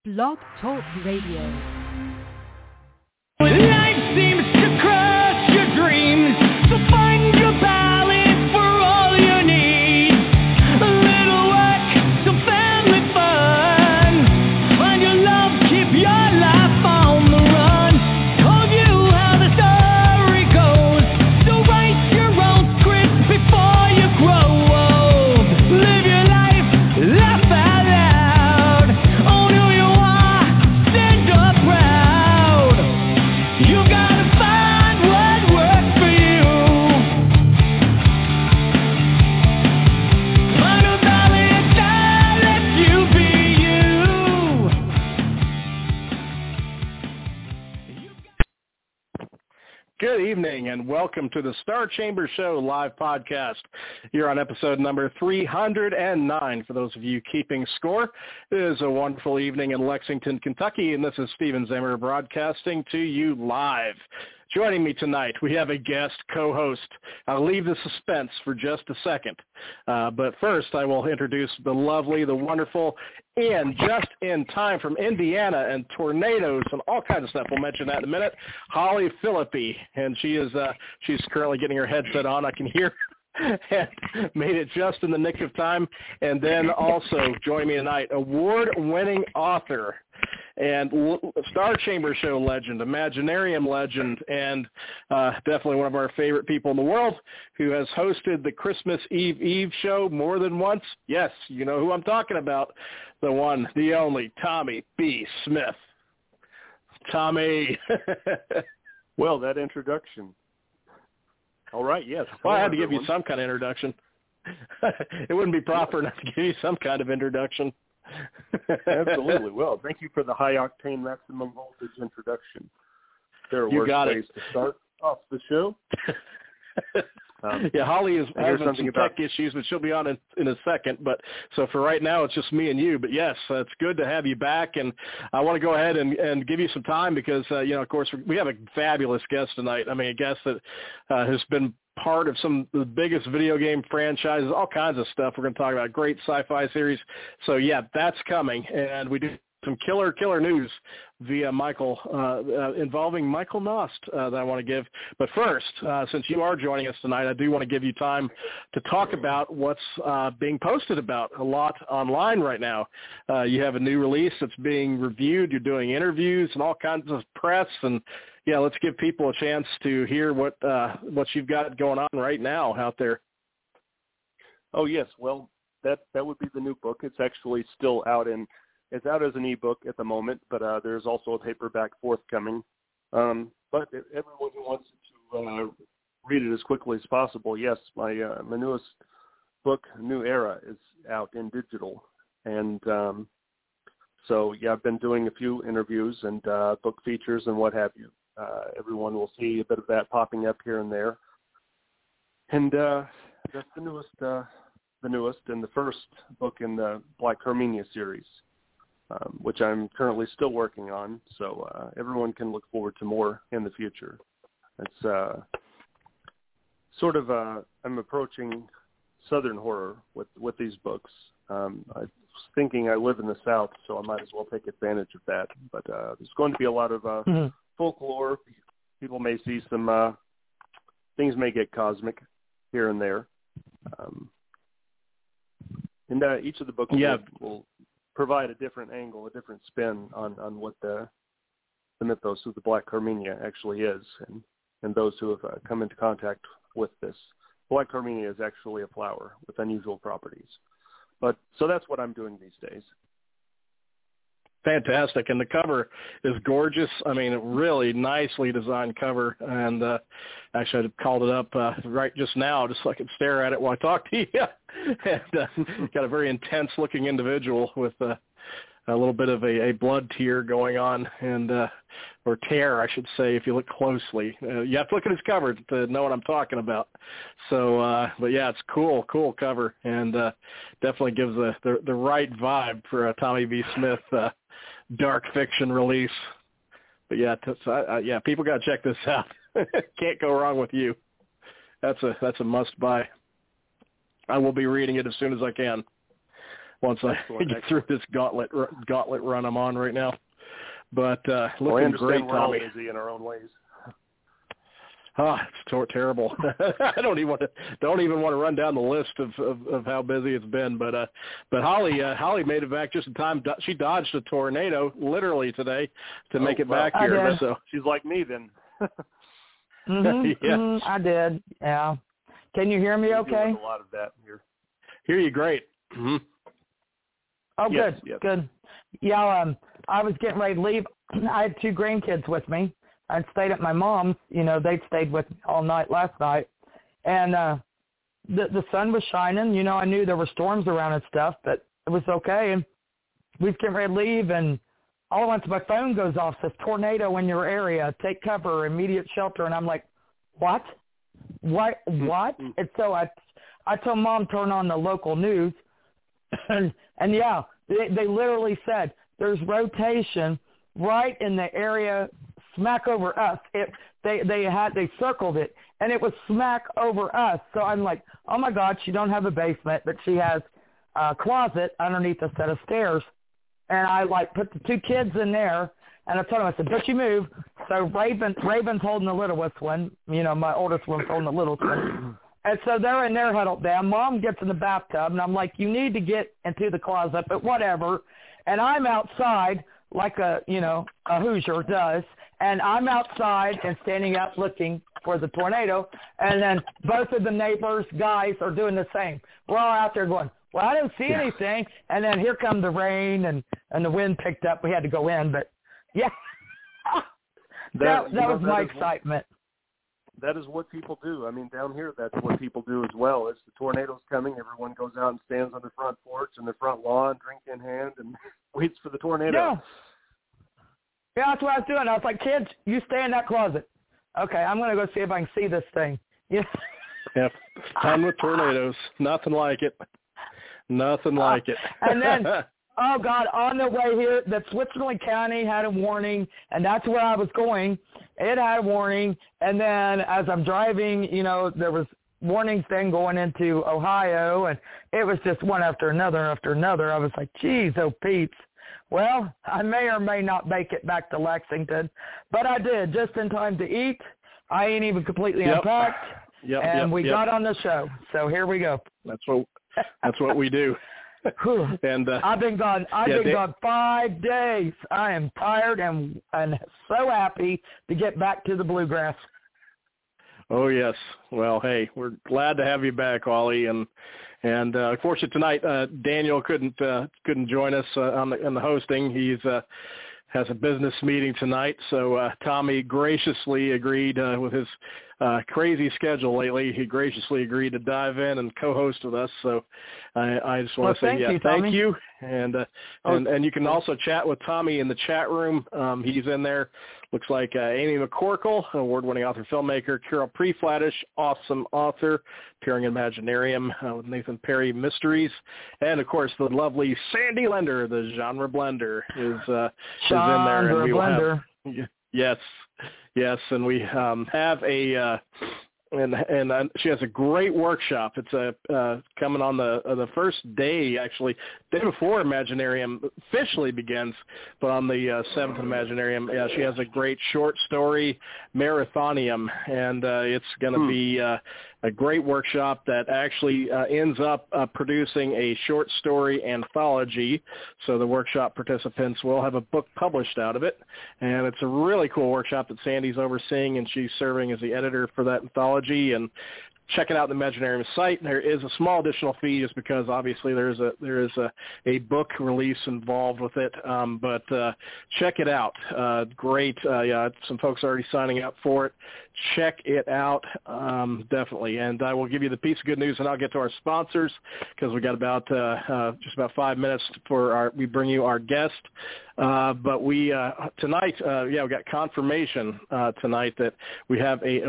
Blog Talk Radio. Life seems to crush your dreams, so find your balance for all you need. A little work, some family fun. Find your love, keep your life on the run. Told you how the story goes, so write your own script before you grow old. Live your life, laugh out loud. Own who you are, stand up proud. You gotta find what works for you. Find a valley that lets you be you. Good evening and welcome to the Star Chamber Show live podcast. You're on episode number 309 for those of you keeping score. It is a wonderful evening in Lexington, Kentucky, and this is Steven Zimmer broadcasting to you live. Joining me tonight, we have a guest co-host. I'll leave the suspense for just a second. But first, I will introduce the lovely, the wonderful, and just in time from Indiana and tornadoes and all kinds of stuff. We'll mention that in a minute. Holly Philippi, and she's currently getting her headset on. I can hear and made it just in the nick of time. And then also joining me tonight, award-winning author and Star Chamber Show legend, Imaginarium legend, and definitely one of our favorite people in the world who has hosted the Christmas Eve show more than once. Yes, you know who I'm talking about, the one, the only, Tommy B. Smith. Tommy. Well, that introduction. All right, yes. Well, I had to give you some kind of introduction. It wouldn't be proper not to give you some kind of introduction. Absolutely. Well, thank you for the high-octane maximum voltage introduction. There are worse ways to start off the show. Yeah, Holly is having some tech issues, but she'll be on in a second. But so for right now, it's just me and you. But yes, it's good to have you back, and I want to go ahead and give you some time because of course, we have a fabulous guest tonight. I mean, a guest that has been part of some of the biggest video game franchises, all kinds of stuff. We're going to talk about great sci-fi series. So yeah, that's coming, and we do some killer news via Michael, involving Michael Nost that I want to give. But first, since you are joining us tonight, I do want to give you time to talk about what's being posted about a lot online right now. You have a new release that's being reviewed. You're doing interviews and all kinds of press. And, yeah, let's give people a chance to hear what you've got going on right now out there. Oh, yes. Well, that would be the new book. It's actually still out It's out as an ebook at the moment, but there's also a paperback forthcoming. But everyone who wants to read it as quickly as possible, yes, my newest book, New Era, is out in digital. And so, yeah, I've been doing a few interviews and book features and what have you. Everyone will see a bit of that popping up here and there. And that's the newest and the first book in the Black Carmenia series. Which I'm currently still working on, so everyone can look forward to more in the future. It's sort of I'm approaching Southern horror with these books. I was thinking I live in the South, so I might as well take advantage of that. But there's going to be a lot of folklore. People may see some things may get cosmic here and there. And each of the books will provide a different angle, a different spin on what the mythos of the Black Carmenia actually is, and those who have come into contact with this. Black Carmenia is actually a flower with unusual properties. But so that's what I'm doing these days. Fantastic, and the cover is gorgeous. I mean, a really nicely designed cover, and actually I called it up right just now just so I could stare at it while I talk to you. And got a very intense-looking individual with a little bit of a blood tear going on, and or tear, I should say, if you look closely. You have to look at his cover to know what I'm talking about. So, but yeah, it's cool cover, and definitely gives the right vibe for a Tommy B. Smith dark fiction release. But yeah, people got to check this out. Can't go wrong with you. That's a must buy. I will be reading it as soon as I can. once I get through this gauntlet run I'm on right now. But looking great, Tommy. We're all busy in our own ways. It's terrible. I don't even want to run down the list of how busy it's been. But Holly made it back just in time. She dodged a tornado literally today to make it back here. So she's like me then. I did. Yeah. Can you hear me? Okay. A lot of that here. Hear you great. Mm-hmm. Oh, yes, good. Yes. Good. Yeah. I was getting ready to leave. I had 2 grandkids with me. I stayed at my mom's. They'd stayed with me all night last night. And the sun was shining. I knew there were storms around and stuff, but it was okay. And we was getting ready to leave, and all at once my phone goes off, says tornado in your area, take cover, immediate shelter. And I'm like, what? What? And so I told Mom, turn on the local news. and yeah, they literally said there's rotation right in the area smack over us. They circled it, and it was smack over us. So I'm like, oh my God, she don't have a basement, but she has a closet underneath a set of stairs. And I put the 2 kids in there, and I told them, I said, don't you move. So Raven's holding the littlest one. My oldest one's holding the littlest one. And so they're in there huddled down. Mom gets in the bathtub, and I'm like, you need to get into the closet, but whatever. And I'm outside like a Hoosier does. And I'm outside and standing out looking for the tornado. And then both of the neighbors, guys, are doing the same. We're all out there going, well, I don't see anything. And then here come the rain, and the wind picked up. We had to go in. But, yeah, that was my excitement. That is what people do. I mean, down here, that's what people do as well. As the tornado's coming, everyone goes out and stands on the front porch and the front lawn, drink in hand, and waits for the tornado. Yeah, that's what I was doing. I was like, kids, you stay in that closet. Okay, I'm going to go see if I can see this thing. Yeah. Yep. Time with tornadoes. Nothing like it. Nothing like it. And then, oh, God, on the way here, the Switzerland County had a warning, and that's where I was going. It had a warning. And then as I'm driving, there was warnings then going into Ohio, and it was just one after another after another. I was like, geez, oh, Pete's. Well, I may or may not make it back to Lexington, but I did just in time to eat. I ain't even completely unpacked, and we got on the show. So here we go. That's what we do. And I've been gone. I've been gone 5 days. I am tired and so happy to get back to the bluegrass. Oh yes. Well, hey, we're glad to have you back, Ollie, and unfortunately tonight Daniel couldn't join us on the hosting. He's has a business meeting tonight, so Tommy graciously agreed with his crazy schedule lately. He graciously agreed to dive in and co-host with us. So I just want to say thank you. And you can also chat with Tommy in the chat room. He's in there. Looks like Amy McCorkle, award-winning author, filmmaker, Carol Preflattish, awesome author, appearing in Imaginarium with Nathan Perry Mysteries, and of course the lovely Sandy Lender, the genre blender, is in there. And we will have, yes, and we have a. And she has a great workshop. It's coming on the first day, actually, day before Imaginarium officially begins, but on the 7th Imaginarium, she has a great short story marathonium, and it's going to be a great workshop that actually ends up producing a short story anthology. So the workshop participants will have a book published out of it, and it's a really cool workshop that Sandy's overseeing, and she's serving as the editor for that anthology. And check it out on the Imaginarium site. There is a small additional fee just because obviously there is a book release involved with it. But check it out. Great. Some folks are already signing up for it. Check it out, definitely. And I will give you the piece of good news, and I'll get to our sponsors because we got about just about 5 minutes before we bring you our guest. But we tonight, we got confirmation tonight that we have a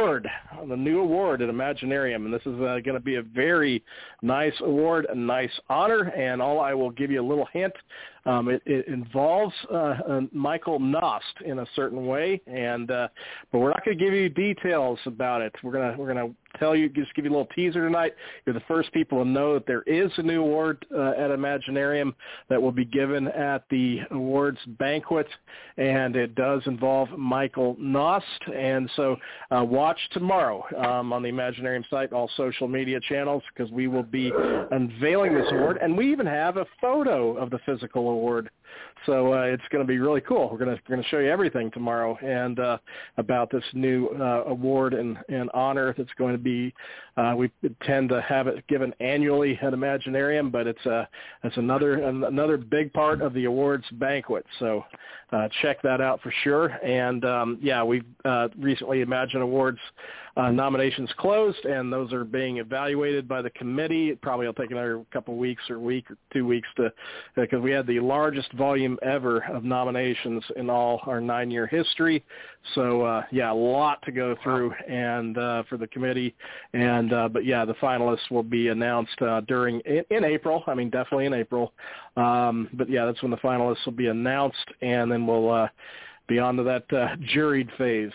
new award at Imaginarium, and this is going to be a very nice award, a nice honor. And I will give you a little hint. It involves Michael Nost in a certain way, and but we're not going to give you details about it. We're gonna just give you a little teaser tonight. You're the first people to know that there is a new award at Imaginarium that will be given at the awards banquet, and it does involve Michael Nost. And so watch tomorrow on the Imaginarium site, all social media channels, because we will be unveiling this award, and we even have a photo of the physical award. So it's going to be really cool. We're going to show you everything tomorrow and about this new award and honor that's going to be. We tend to have it given annually at Imaginarium, but it's another big part of the awards banquet. So check that out for sure. And we've recently Imagine Awards nominations closed, and those are being evaluated by the committee. It probably will take another couple of weeks or a week or 2 weeks because we had the largest volume ever of nominations in all our 9-year history. So a lot to go through and for the committee. And the finalists will be announced in April. I mean, definitely in April. That's when the finalists will be announced, and then we'll be on to that juried phase.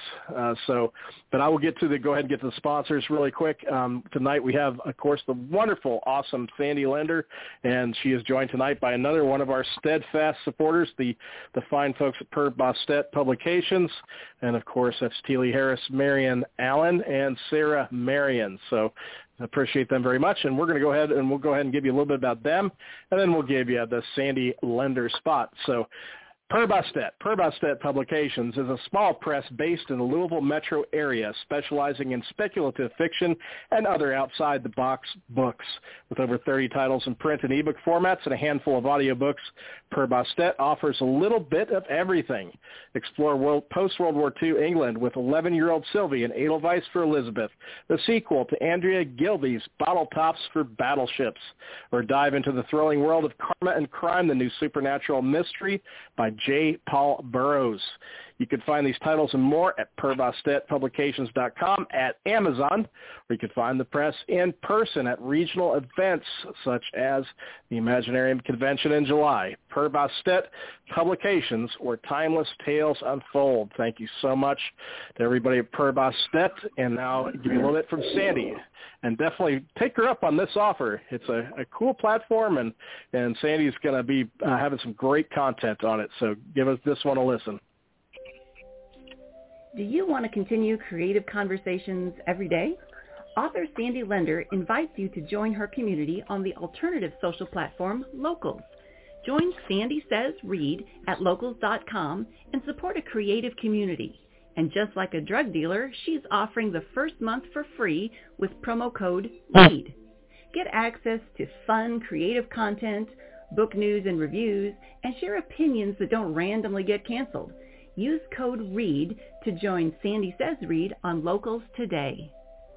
But I will go ahead and get to the sponsors really quick. Tonight we have, of course, the wonderful, awesome Sandy Lender, and she is joined tonight by another one of our steadfast supporters, the fine folks at Per Bostet Publications, and of course that's Teely Harris, Marion Allen, and Sarah Marion. So I appreciate them very much, and we'll go ahead and give you a little bit about them, and then we'll give you the Sandy Lender spot. So Per Bostet Publications is a small press based in the Louisville metro area, specializing in speculative fiction and other outside-the-box books. With over 30 titles in print and ebook formats and a handful of audiobooks, Per Bostet offers a little bit of everything. Explore post-World War II England with 11-year-old Sylvie and Edelweiss for Elizabeth, the sequel to Andrea Gilbey's Bottle Tops for Battleships, or dive into the thrilling world of Karma and Crime, the new supernatural mystery by J. Paul Burroughs. You can find these titles and more at PerBostetPublications.com, at Amazon, or you can find the press in person at regional events such as the Imaginarium Convention in July. Per Bostet Publications, where timeless tales unfold. Thank you so much to everybody at Per Bostet. And now give you a little bit from Sandy. And definitely take her up on this offer. It's a cool platform, and Sandy's going to be having some great content on it. So give us this one a listen. Do you want to continue creative conversations every day? Author Sandy Lender invites you to join her community on the alternative social platform Locals. Join Sandy Says Read at locals.com and support a creative community. And just like a drug dealer, she's offering the first month for free with promo code READ. Get access to fun, creative content, book news and reviews, and share opinions that don't randomly get canceled. Use code READ to join Sandy Says Read on Locals today.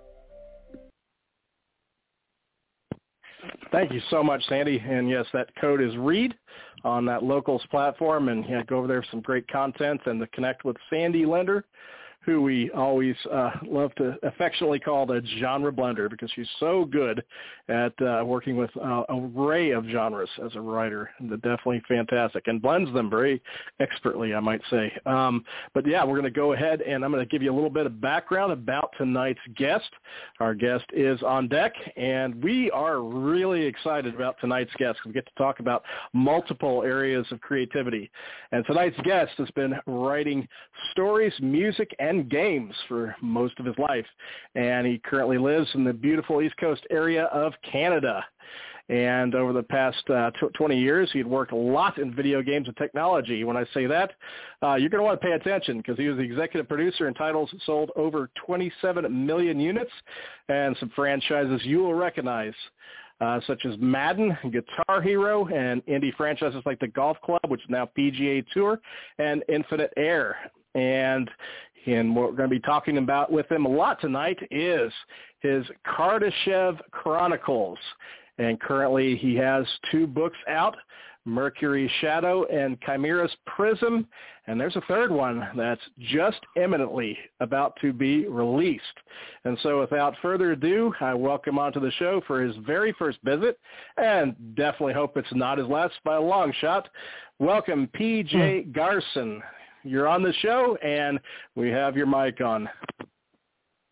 Thank you so much, Sandy. And yes, that code is READ on that Locals platform. And go over there for some great content and to connect with Sandy Lender, who we always love to affectionately call the genre blender because she's so good at working with an array of genres as a writer. Definitely fantastic and blends them very expertly, I might say. We're going to go ahead and I'm going to give you a little bit of background about tonight's guest. Our guest is on deck, and we are really excited about tonight's guest. We get to talk about multiple areas of creativity. And tonight's guest has been writing stories, music, and games for most of his life, and he currently lives in the beautiful East Coast area of Canada. And over the past 20 years, he'd worked a lot in video games and technology. When I say that, you're going to want to pay attention because he was the executive producer in titles that sold over 27 million units and some franchises you will recognize, such as Madden, Guitar Hero, and indie franchises like the Golf Club, which is now PGA Tour, and Infinite Air. And what we're going to be talking about with him a lot tonight is his Kardashev Chronicles. And currently he has 2 books out, Mercury's Shadow and Chimera's Prism. And there's a third one that's just imminently about to be released. And so without further ado, I welcome onto the show for his very first visit, and definitely hope it's not his last by a long shot. Welcome, P.J. Garson. You're on the show, and we have your mic on.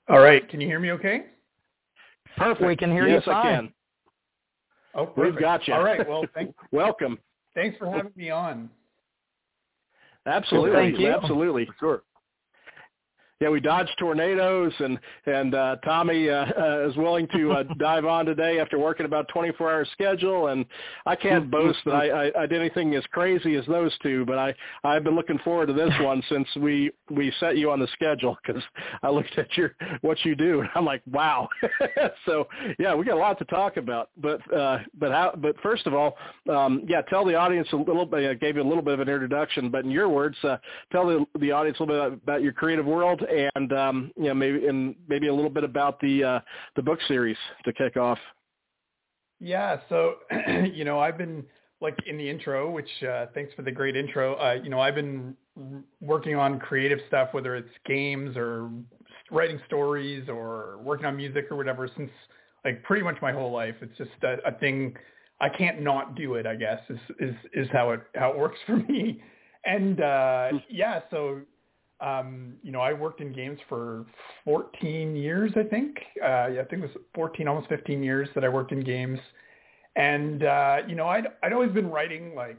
All right. Can you hear me okay? Perfect. We can hear yes, you fine. I can. Oh, perfect. We've got you. All right. Well, welcome. Thanks for having me on. Absolutely. Thank you. Absolutely. Sure. Yeah, we dodged tornadoes, and Tommy is willing to dive on today after working about 24-hour schedule. And I can't boast that I did anything as crazy as those two, but I've been looking forward to this one since we set you on the schedule, because I looked at what you do, and I'm like, wow. So yeah, we got a lot to talk about. But first of all, tell the audience a little bit. I gave you a little bit of an introduction, but in your words, tell the audience a little bit about your creative world. And maybe a little bit about the book series to kick off. Yeah, so I've been, like, in the intro, which thanks for the great intro. I've been working on creative stuff, whether it's games or writing stories or working on music or whatever, since like pretty much my whole life. It's just a thing. I can't not do it, I guess, is how it works for me. And so. I worked in games for 14 years, I think. I think it was 14, almost 15 years that I worked in games. And, I'd always been writing, like,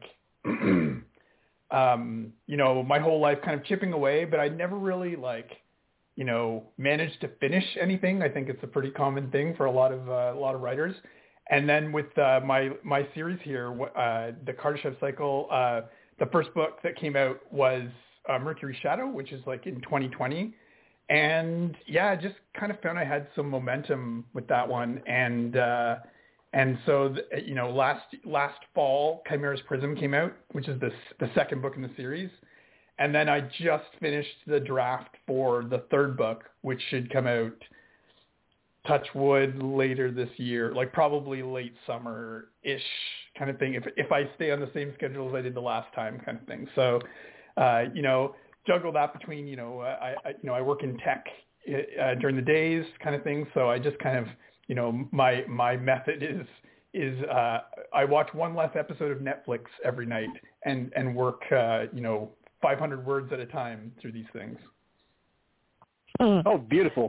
my whole life kind of chipping away, but I never really, like, managed to finish anything. I think it's a pretty common thing for a lot of writers. And then with my series here, the Kardashev Cycle, the first book that came out was Mercury Shadow, which is like in 2020. And yeah, I just kind of found I had some momentum with that one. And so, last fall, Chimera's Prism came out, which is the second book in the series. And then I just finished the draft for the third book, which should come out, touch wood, later this year, like probably late summer-ish kind of thing, if I stay on the same schedule as I did the last time kind of thing. So, juggle that between, I work in tech during the days kind of thing. So I just kind of, my method is I watch one less episode of Netflix every night and work, 500 words at a time through these things. Oh, beautiful.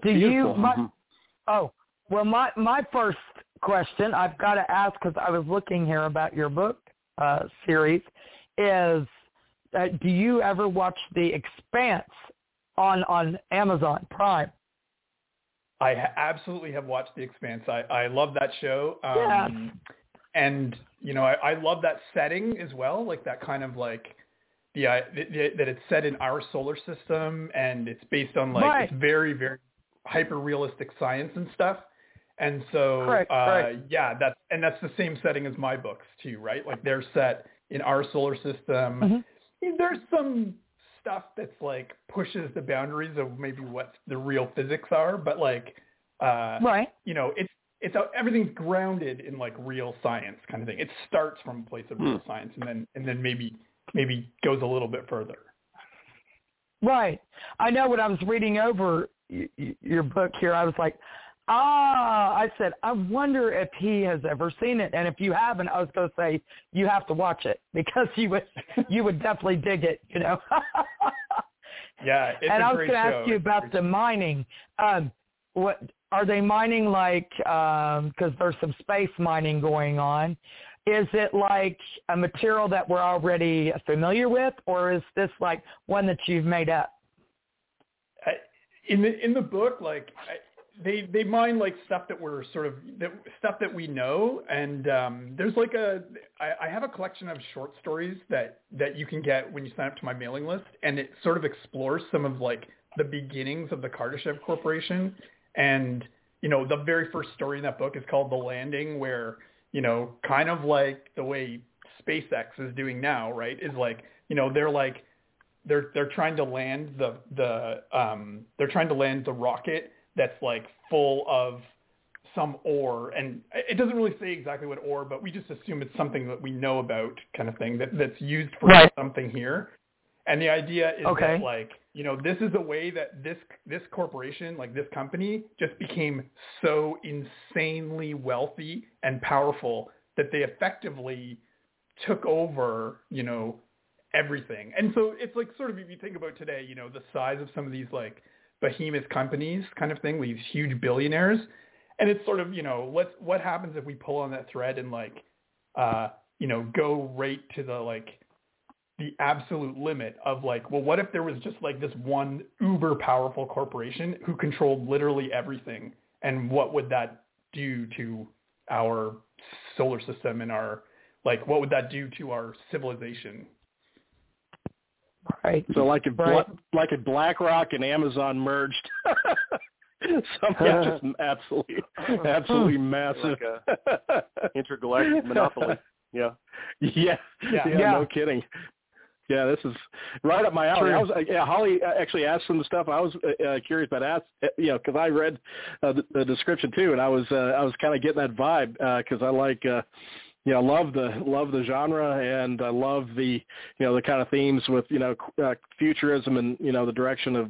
My first question I've got to ask, because I was looking here about your book series, is do you ever watch The Expanse on Amazon Prime? I absolutely have watched The Expanse. I love that show. And, I love that setting as well, like that kind of like that it's set in our solar system, and it's based on like it's very, very hyper realistic science and stuff. And so, correct. That's the same setting as my books too, right? Like they're set in our solar system. Mm-hmm. There's some stuff that's like pushes the boundaries of maybe what the real physics are, but like, it's everything's grounded in like real science kind of thing. It starts from a place of real science, and then maybe goes a little bit further. Right. I know when I was reading over your book here, I was like, I said, I wonder if he has ever seen it. And if you haven't, I was going to say, you have to watch it, because you would definitely dig it, Yeah, it's and a I was great going to show. ask you about the mining. What are they mining like? Because there's some space mining going on. Is it like a material that we're already familiar with, or is this like one that you've made up? In the book, like they mine like stuff that we're stuff that we know, and there's like I have a collection of short stories that you can get when you sign up to my mailing list, and it sort of explores some of like the beginnings of the Kardashev Corporation. And the very first story in that book is called The Landing, where kind of like the way SpaceX is doing now, right? Is like they're trying to land they're trying to land the rocket that's like full of some ore, and it doesn't really say exactly what ore, but we just assume it's something that we know about kind of thing that's used for something here. And the idea is that like, this is a way that this corporation, like this company, just became so insanely wealthy and powerful that they effectively took over, everything. And so it's like sort of, if you think about today, the size of some of these like behemoth companies kind of thing, these huge billionaires. And it's sort of, what happens if we pull on that thread and like, go right to the absolute limit of like, well, what if there was just like this one uber powerful corporation who controlled literally everything? And what would that do to our solar system and what would that do to our civilization? Right. So like if BlackRock and Amazon merged, something just absolutely massive. Like a intergalactic monopoly. Yeah. No kidding. Yeah, this is right up my alley. Holly actually asked some of the stuff I was curious about. Because I read the description too, and I was kind of getting that vibe because I like. Love the genre, and I love the the kind of themes with futurism and the direction of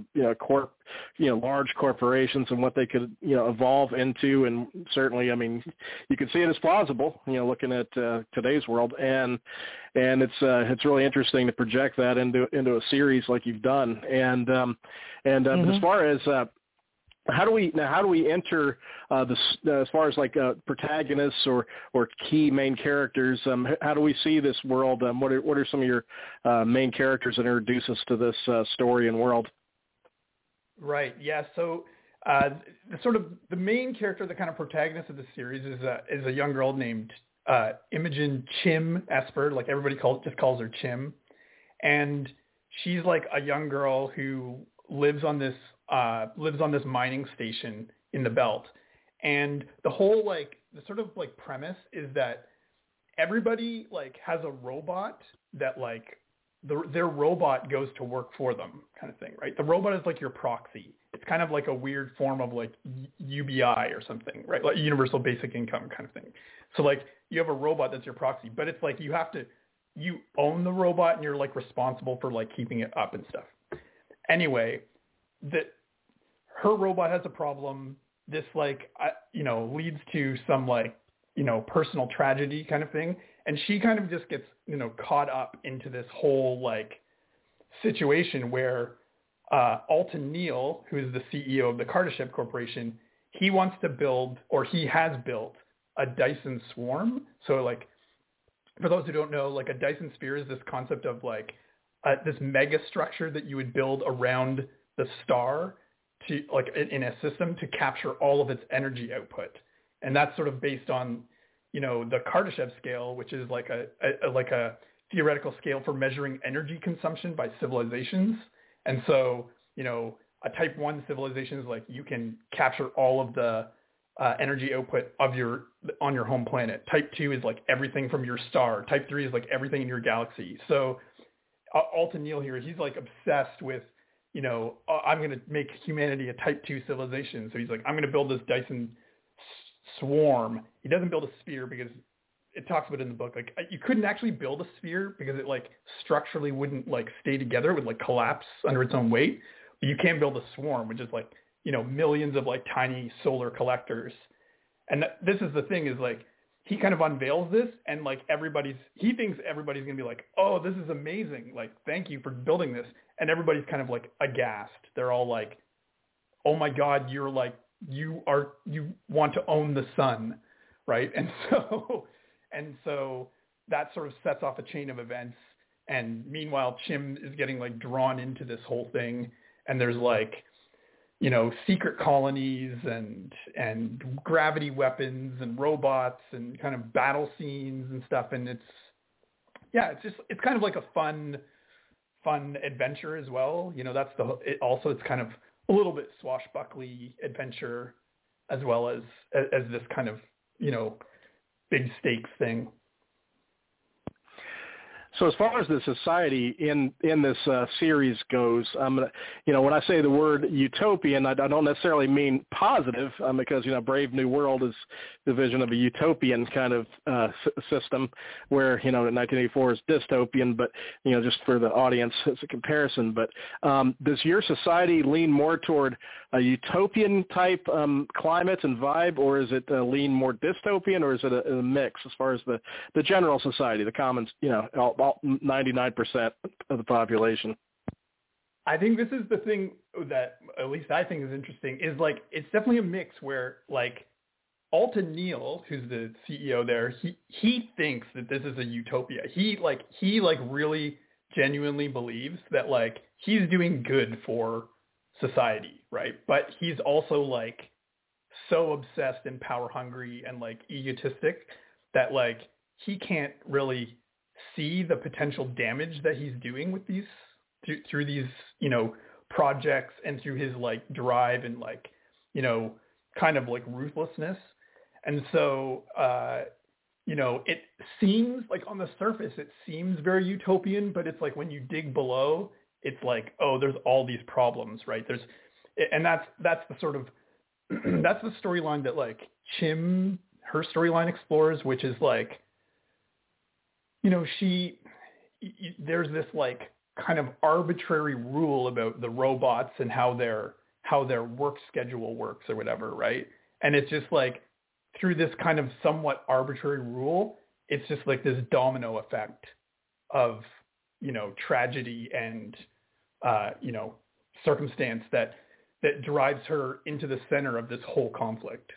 large corporations and what they could evolve into, and certainly, I mean, you can see it as plausible, looking at today's world, and it's really interesting to project that into a series like you've done, but as far as how do we enter as far as like protagonists or key main characters? How do we see this world? What are some of your main characters that introduce us to this story and world? Right. Yeah. So the main character, the kind of protagonist of the series, is a young girl named Imogen Chim Esper. Like everybody just calls her Chim, and she's like a young girl who lives on this mining station in the belt. And the whole the sort of premise is that everybody has a robot that their robot goes to work for them, kind of thing, right? The robot is like your proxy. It's kind of like a weird form of UBI or something, right? Like universal basic income kind of thing. So you have a robot that's your proxy, but it's you own the robot and you're responsible for keeping it up and stuff. Anyway, her robot has a problem. This leads to some personal tragedy kind of thing, and she kind of just gets caught up into this whole situation where Alton Neal, who is the CEO of the Kardashev Corporation, he wants to build, or he has built, a Dyson swarm. So for those who don't know, a Dyson sphere is this concept of this mega structure that you would build around the star to in a system to capture all of its energy output. And that's sort of based on, the Kardashev scale, which is like a theoretical scale for measuring energy consumption by civilizations. And so, a type 1 civilization is you can capture all of the energy output on your home planet. Type 2 is everything from your star. Type 3 is everything in your galaxy. So Alton Neal here, he's obsessed with, I'm going to make humanity a type 2 civilization. So he's I'm going to build this Dyson swarm. He doesn't build a sphere because it talks about it in the book. You couldn't actually build a sphere because it structurally wouldn't stay together. It would collapse under its own weight. But you can build a swarm, which is millions of tiny solar collectors. And this is the thing is he kind of unveils this, and he thinks everybody's going to be oh, this is amazing. Thank you for building this. And everybody's kind of aghast. They're all oh my God, you're you want to own the sun, right? And so that sort of sets off a chain of events. And meanwhile, Chim is getting drawn into this whole thing. And there's secret colonies and gravity weapons and robots and kind of battle scenes and stuff. And it's kind of a fun adventure as well. It's kind of a little bit swashbuckly adventure as well as this kind of, big stakes thing. So as far as the society in this series goes, when I say the word utopian, I don't necessarily mean positive because, Brave New World is the vision of a utopian kind of system where, 1984 is dystopian, but, just for the audience as a comparison. But does your society lean more toward a utopian type climate and vibe, or is it lean more dystopian, or is it a mix as far as the general society, the commons, 99% of the population? I think this is the thing that at least I think is interesting is like it's definitely a mix where like Alton Neal, who's the CEO there, he thinks that this is a utopia. He really genuinely believes that like he's doing good for society, right? But he's also like so obsessed and power hungry and like egotistic that like he can't really see the potential damage that he's doing with these through these, you know, projects and through his like drive and like, you know, kind of like ruthlessness. And so, you know, it seems like on the surface, it seems very utopian, but it's like when you dig below, it's like, oh, there's all these problems, right? And that's the sort of, that's the storyline that like Chim, her storyline explores, which is like, you know, there's this like kind of arbitrary rule about the robots and how their work schedule works or whatever, right? And it's just like through this kind of somewhat arbitrary rule, it's just like this domino effect of, you know, tragedy and, you know, circumstance that drives her into the center of this whole conflict.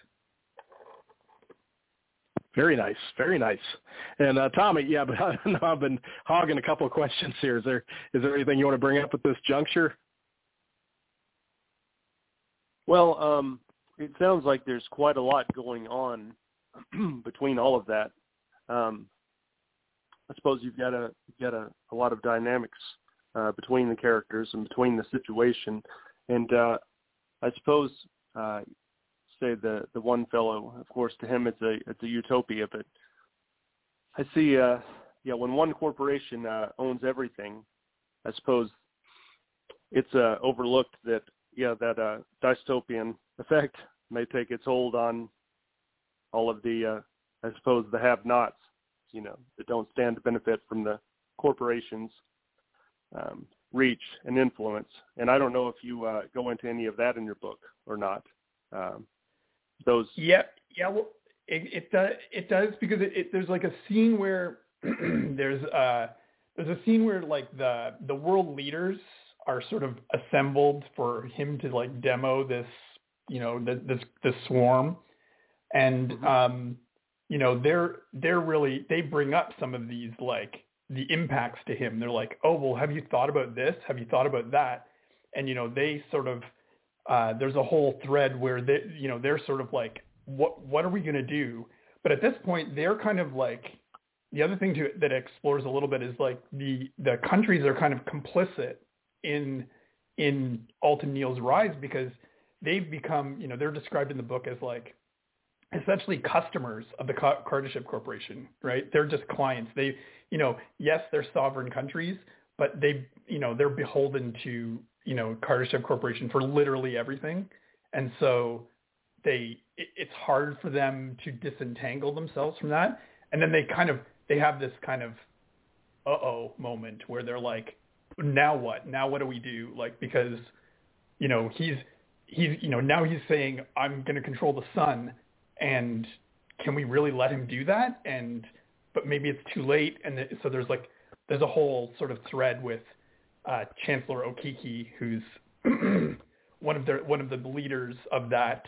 Very nice. Very nice. And Tommy, yeah, but I know I've been hogging a couple of questions here. Is there anything you want to bring up at this juncture? Well, it sounds like there's quite a lot going on between all of that. I suppose you've got a lot of dynamics between the characters and between the situation. And I suppose say the one fellow, of course, to him it's a utopia, but I see when one corporation owns everything, I suppose it's overlooked that that dystopian effect may take its hold on all of the I suppose the have-nots, you know, that don't stand to benefit from the corporations reach and influence. And I don't know if you go into any of that in your book or not. Well, it does because there's like a scene where there's a scene where like the world leaders are sort of assembled for him to like demo this, you know, this swarm, and you know, they bring up some of these like the impacts to him. They're like, oh, well, have you thought about this? Have you thought about that? And, you know, they sort of, there's a whole thread where they're sort of like, what are we going to do? But at this point, they're kind of like, the other thing that explores a little bit is like the countries are kind of complicit in Alton Neal's rise because they've become, you know, they're described in the book as like essentially customers of the Kardashev Corporation, right? They're just clients. They, you know, yes, they're sovereign countries, but they, you know, they're beholden to, you know, Kardashev Corporation for literally everything. And so it's hard for them to disentangle themselves from that. And then they have this kind of moment where they're like, now what? Now what do we do? Like, because, you know, he's, you know, now he's saying, I'm going to control the sun. And can we really let him do that? But maybe it's too late. And so there's a whole sort of thread with Chancellor Okiki, who's one of the leaders of that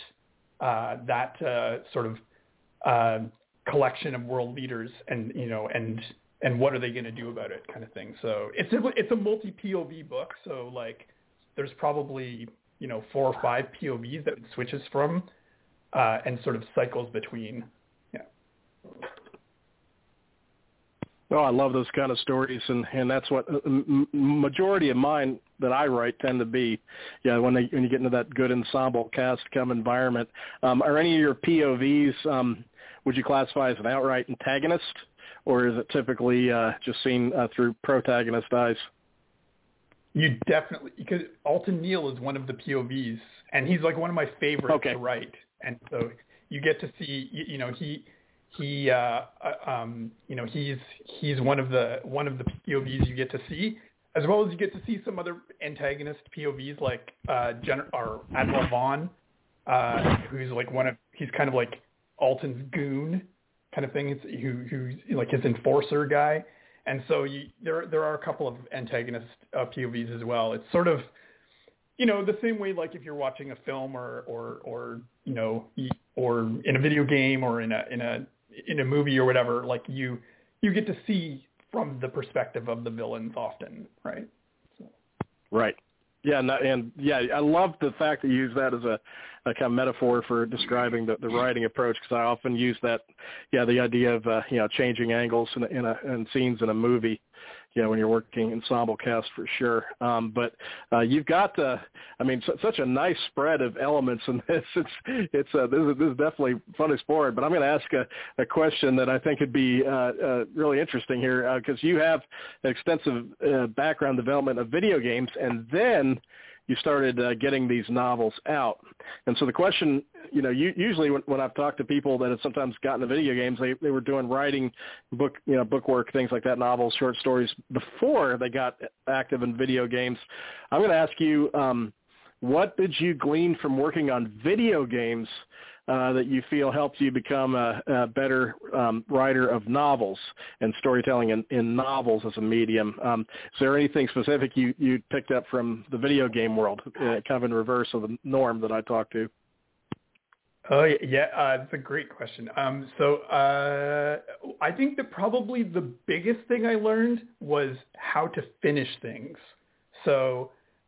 sort of collection of world leaders, and you know, and what are they going to do about it, kind of thing. So it's a multi-POV book. So like, there's probably, you know, 4 or 5 POVs that it switches from, and sort of cycles between. Yeah. Oh, I love those kind of stories, and that's what majority of mine that I write tend to be. Yeah, when you get into that good ensemble cast come environment. Are any of your POVs, would you classify as an outright antagonist, or is it typically just seen through protagonist eyes? You definitely, because Alton Neal is one of the POVs, and he's like one of my favorites to write, and so you get to see, you know, you know, he's one of the POVs you get to see, as well as you get to see some other antagonist POVs like Admiral Vaughn, who's like he's kind of like Alton's goon kind of thing. Who's like his enforcer guy, And so there are a couple of antagonist POVs as well. It's sort of, the same way like if you're watching a film or or in a video game or in a movie or whatever, like you get to see from the perspective of the villains often, right? So. Right. Yeah, I love the fact that you use that as a kind of metaphor for describing the writing approach, because I often use that, the idea of changing angles in scenes in a movie, when you're working ensemble cast for sure. But you've got, such a nice spread of elements in this. This is definitely fun to explore. But I'm going to ask a question that I think would be really interesting here, because you have extensive background development of video games, and then you started getting these novels out. And so the question, usually when I've talked to people that have sometimes gotten into video games, they were doing writing, book work, things like that, novels, short stories, before they got active in video games. I'm going to ask you, what did you glean from working on video games that you feel helped you become a better writer of novels and storytelling in novels as a medium? Is there anything specific you picked up from the video game world, kind of in reverse of the norm that I talked to? Oh, yeah, that's a great question. So I think that probably the biggest thing I learned was how to finish things. So,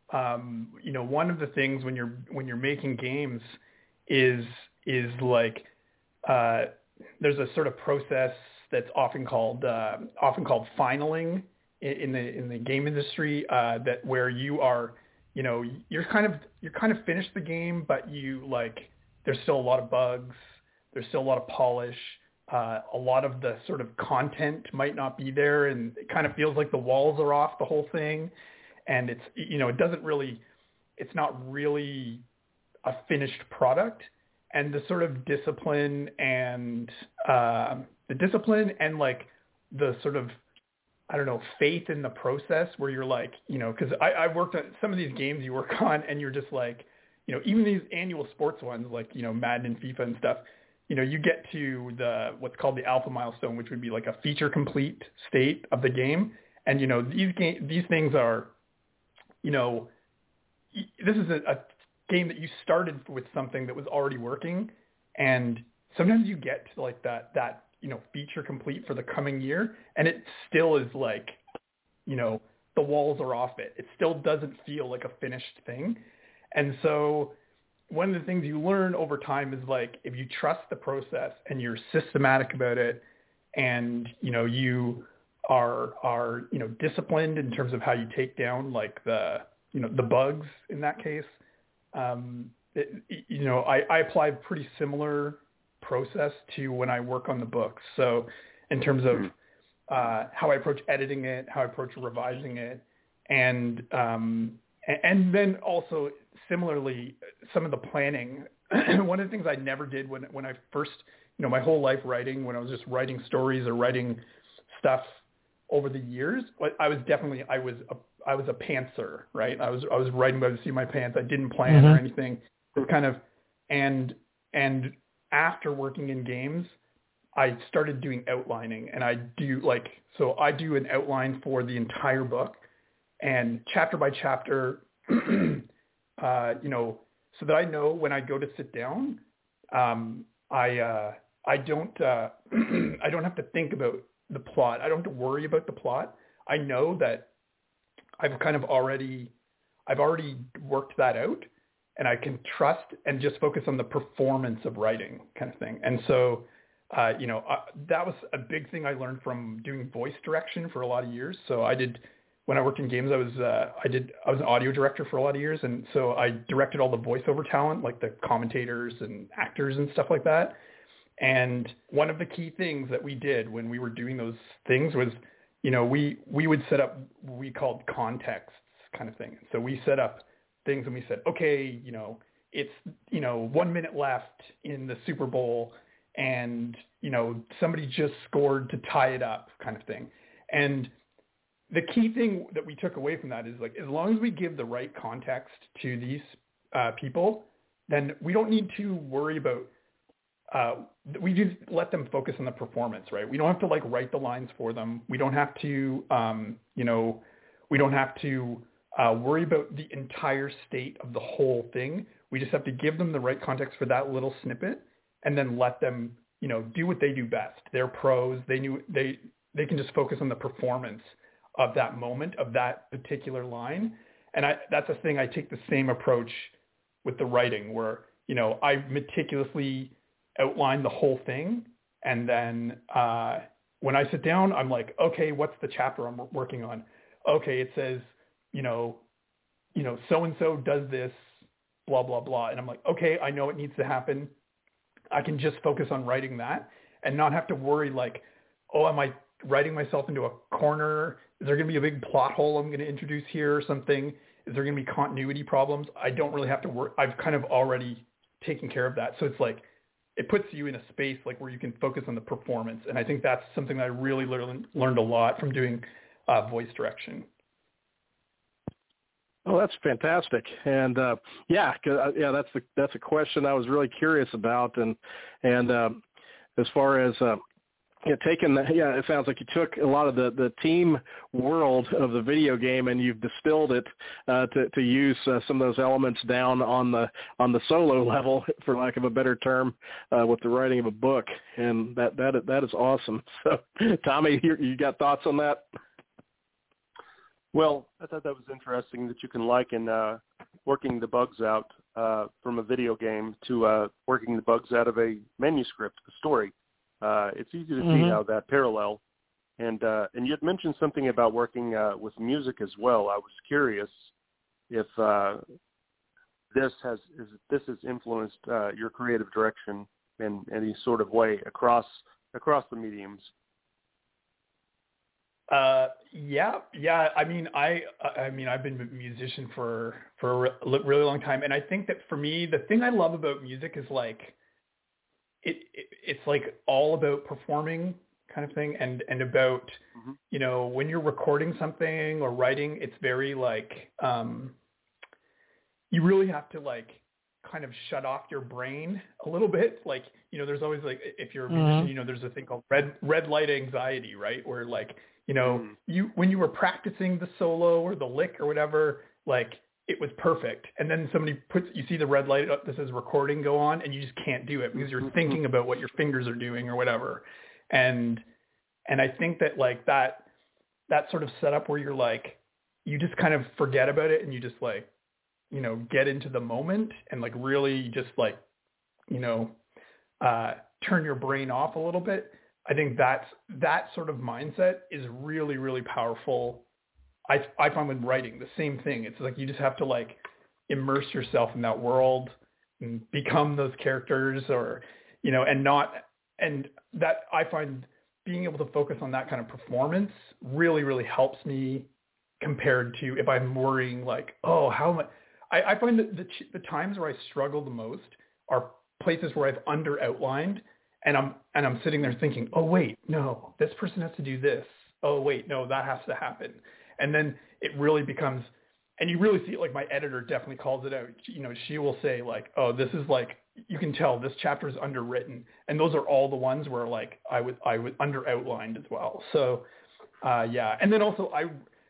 one of the things when you're making games is like there's a sort of process that's often called finaling in the game industry, that where you are, you're kind of finished the game, but there's still a lot of bugs, there's still a lot of polish, a lot of the sort of content might not be there, and it kind of feels like the walls are off the whole thing, and it's it's not really a finished product. And the sort of discipline and like the sort of, I don't know, faith in the process where you're like, because I've worked on some of these games you work on, and you're just like, even these annual sports ones like, Madden and FIFA and stuff, you get to what's called the alpha milestone, which would be like a feature complete state of the game. And, these things are, this is a game that you started with something that was already working, and sometimes you get to like that feature complete for the coming year, and it still is like, the walls are off it. It still doesn't feel like a finished thing. And so one of the things you learn over time is like, if you trust the process and you're systematic about it, and you are disciplined in terms of how you take down like the bugs in that case. I apply a pretty similar process to when I work on the books. So in terms of how I approach editing it, how I approach revising it, and then also similarly some of the planning. One of the things I never did when I first, my whole life writing, when I was just writing stories or writing stuff over the years, I was a pantser, right? I was writing by the seat of my pants. I didn't plan or anything. It was kind of, and after working in games, I started doing outlining, and I do an outline for the entire book, and chapter by chapter, so that I know when I go to sit down, I don't have to think about the plot. I don't have to worry about the plot. I know that I've already worked that out, and I can trust and just focus on the performance of writing kind of thing. And so, that was a big thing I learned from doing voice direction for a lot of years. So when I worked in games, I was an audio director for a lot of years. And so I directed all the voiceover talent, like the commentators and actors and stuff like that. And one of the key things that we did when we were doing those things was, we would set up what we called contexts kind of thing. So we set up things and we said, okay, it's, 1 minute left in the Super Bowl, and, somebody just scored to tie it up kind of thing. And the key thing that we took away from that is, like, as long as we give the right context to these people, then we don't need to worry about we just let them focus on the performance, right? We don't have to like write the lines for them. We don't have to, we don't have to worry about the entire state of the whole thing. We just have to give them the right context for that little snippet, and then let them, do what they do best. They're pros. They can just focus on the performance of that moment, of that particular line. And that's a thing. I take the same approach with the writing, where I meticulously outline the whole thing, and then when I sit down, I'm like, okay, what's the chapter I'm working on? Okay, it says, so and so does this, blah blah blah, and I'm like, okay, I know it needs to happen. I can just focus on writing that and not have to worry like, oh, am I writing myself into a corner? Is there going to be a big plot hole I'm going to introduce here or something? Is there going to be continuity problems? I don't really have to worry. I've kind of already taken care of that. So it's like, it puts you in a space like where you can focus on the performance. And I think that's something that I really learned a lot from doing voice direction. Oh, that's fantastic. And that's a question I was really curious about. And as far as it sounds like you took a lot of the team world of the video game and you've distilled it to use some of those elements down on the solo level, for lack of a better term, with the writing of a book. And that is awesome. So, Tommy, you got thoughts on that? Well, I thought that was interesting that you can liken working the bugs out from a video game to working the bugs out of a manuscript, a story. It's easy to see how that parallel. And you had mentioned something about working with music as well. I was curious if this has influenced your creative direction in any sort of way across the mediums. Yeah. I mean, I've been a musician for a really long time, and I think that for me, the thing I love about music is like, it's like all about performing kind of thing, and about, when you're recording something or writing, it's very like, you really have to like kind of shut off your brain a little bit. Like, there's always like, if you're a musician, there's a thing called red light anxiety, right? Where like, you, when you were practicing the solo or the lick or whatever, like it was perfect. And then you see the red light up that says recording go on, and you just can't do it because you're thinking about what your fingers are doing or whatever. And I think that like that sort of setup where you're like, you just kind of forget about it and you just like, get into the moment and like really just like, turn your brain off a little bit. I think that sort of mindset is really, really powerful. I find with writing the same thing. It's like you just have to like immerse yourself in that world and become those characters, or and that I find being able to focus on that kind of performance really, really helps me compared to if I'm worrying like, oh, how much. I find that the times where I struggle the most are places where I've under outlined. And I'm sitting there thinking, oh wait, no, this person has to do this. Oh wait, no, that has to happen. And then it really becomes, and you really see it, like my editor definitely calls it out. She will say like, oh, this is like, you can tell this chapter is underwritten. And those are all the ones where like I would under outlined as well. So yeah. And then also I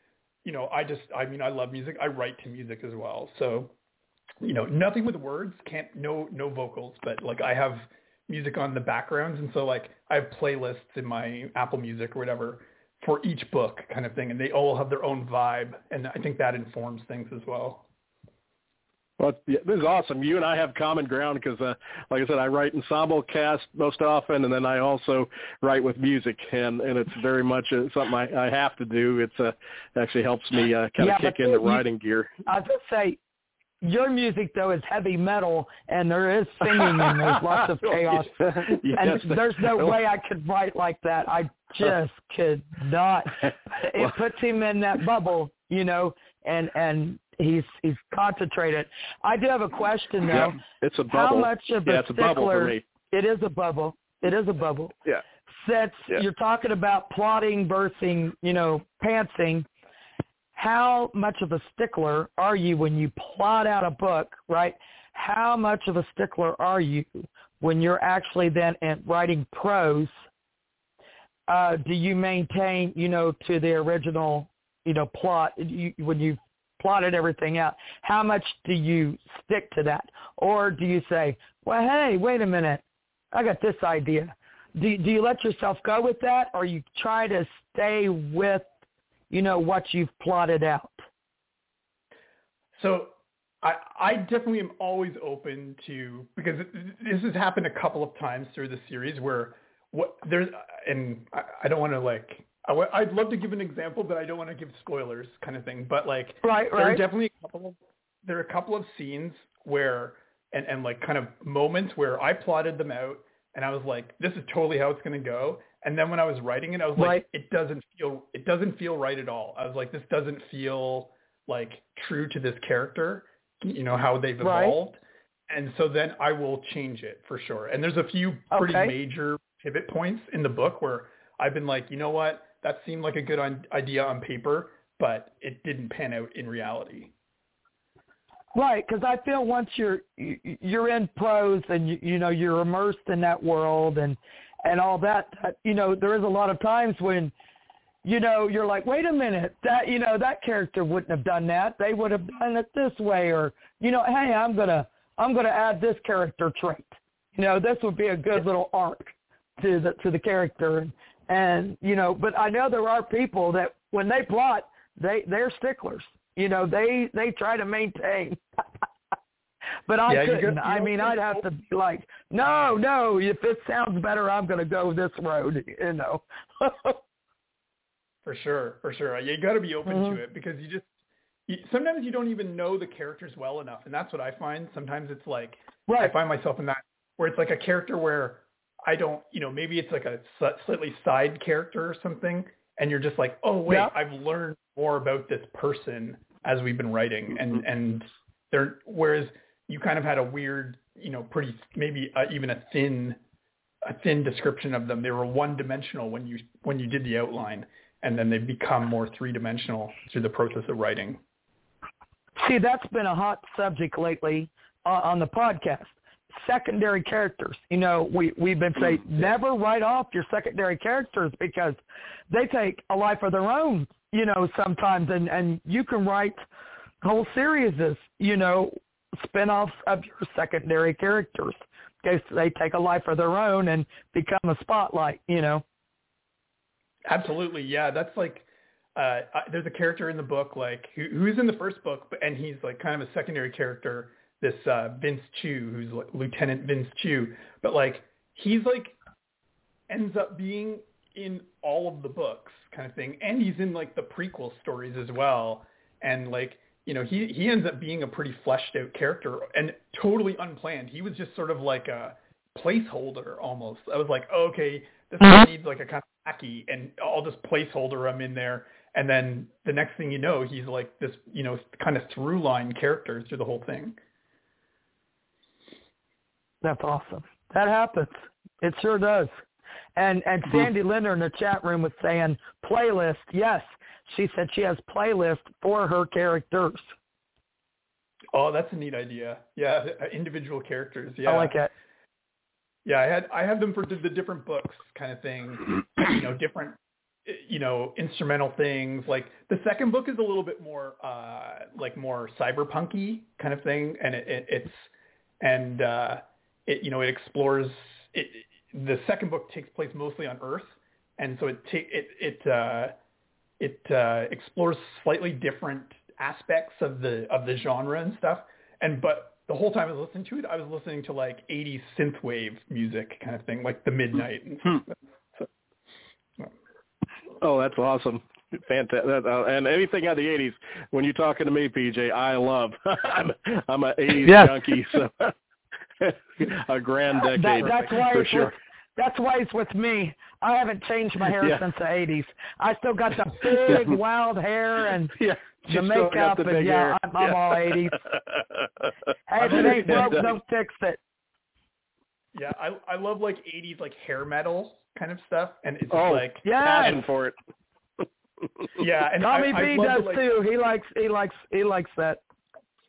love music. I write to music as well. So, nothing with words, no vocals, but like I have music on the backgrounds, and so like I have playlists in my Apple Music or whatever for each book kind of thing, and they all have their own vibe, and I think that informs things as well. Well, this is awesome. You and I have common ground because, like I said, I write ensemble cast most often, and then I also write with music, and it's very much something I have to do. It actually helps me kind of kick into writing gear. I was going to say, your music, though, is heavy metal, and there is singing, and there's lots of chaos. Yes, and there's no way I could write like that. I just could not. It puts him in that bubble, and he's concentrated. I do have a question, though. Yeah, it's a bubble. How much of a it's a bubble for me. It is a bubble. It is a bubble. Yeah. Since you're talking about plotting versus, pantsing, how much of a stickler are you when you plot out a book, right? How much of a stickler are you when you're actually then writing prose, do you maintain, to the original, plot, when you plotted everything out, how much do you stick to that? Or do you say, well, hey, wait a minute, I got this idea. Do you let yourself go with that, or you try to stay with, what you've plotted out? So I definitely am always open to, because this has happened a couple of times through the series where I don't want to I'd love to give an example, but I don't want to give spoilers kind of thing. But right. There are definitely a couple of scenes where, and kind of moments where I plotted them out and I was like, this is totally how it's going to go. And then when I was writing it, I was like, it doesn't feel right at all. I was like, this doesn't feel like true to this character, how they've evolved. And so then I will change it for sure. And there's a few pretty major pivot points in the book where I've been like, you know what, that seemed like a good idea on paper, but it didn't pan out in reality. Right, because I feel once you're in prose and you're immersed in that world and all that, there is a lot of times when you're like, wait a minute, that that character wouldn't have done that. They would have done it this way, or hey, I'm gonna add this character trait. This would be a good little arc to the character, and but I know there are people that when they plot, they're sticklers. They try to maintain. But I couldn't. I'd have to be like, no, if it sounds better, I'm going to go this road, For sure. You got to be open to it, because sometimes you don't even know the characters well enough. And that's what I find. Sometimes it's like, I find myself in that, where it's like a character where I don't, maybe it's like a slightly side character or something. And you're just like, oh, wait, I've learned more about this person as we've been writing. And whereas you kind of had a weird, pretty, maybe even a thin description of them. They were one-dimensional when you did the outline, and then they've become more three-dimensional through the process of writing. See, that's been a hot subject lately on the podcast. Secondary characters. We've been saying never write off your secondary characters, because they take a life of their own, sometimes, and you can write whole series, spin-offs of your secondary characters. Okay, so they take a life of their own and become a spotlight, Absolutely, yeah. That's like, there's a character in the book, who's in the first book, and he's like kind of a secondary character, this Vince Chu, who's like Lieutenant Vince Chu. But he's ends up being in all of the books kind of thing. And he's in the prequel stories as well. And he ends up being a pretty fleshed out character and totally unplanned. He was just sort of like a placeholder almost. I was like, oh, okay, this guy needs a kind of wacky, and I'll just placeholder him in there. And then the next thing you know, he's like this, kind of through line character through the whole thing. That's awesome. That happens. It sure does. And Sandy Linder in the chat room was saying playlist. Yes, she said she has playlist for her characters. Oh, that's a neat idea. Yeah, individual characters. Yeah, I like it. Yeah, I have them for the different books kind of thing. Different, instrumental things. Like the second book is a little bit more more cyberpunky kind of thing, and it explores it. The second book takes place mostly on Earth, and so it explores slightly different aspects of the genre and stuff. But the whole time I was listening to it, I was listening to 80s synthwave music kind of thing, like the Midnight and stuff. So. Oh, that's awesome. Fantastic. And anything out of the 80s, when you're talking to me, PJ, I love. I'm an 80s junkie, so a grand decade. That's why for sure. That's why it's with me. I haven't changed my hair since the 80s. I still got the big wild hair and the makeup, and I'm all 80s. Hey, if it ain't broke, don't fix it. Yeah, I love 80s hair metal kind of stuff, and it's passion for it. Yeah, and Tommy B does too. He likes that.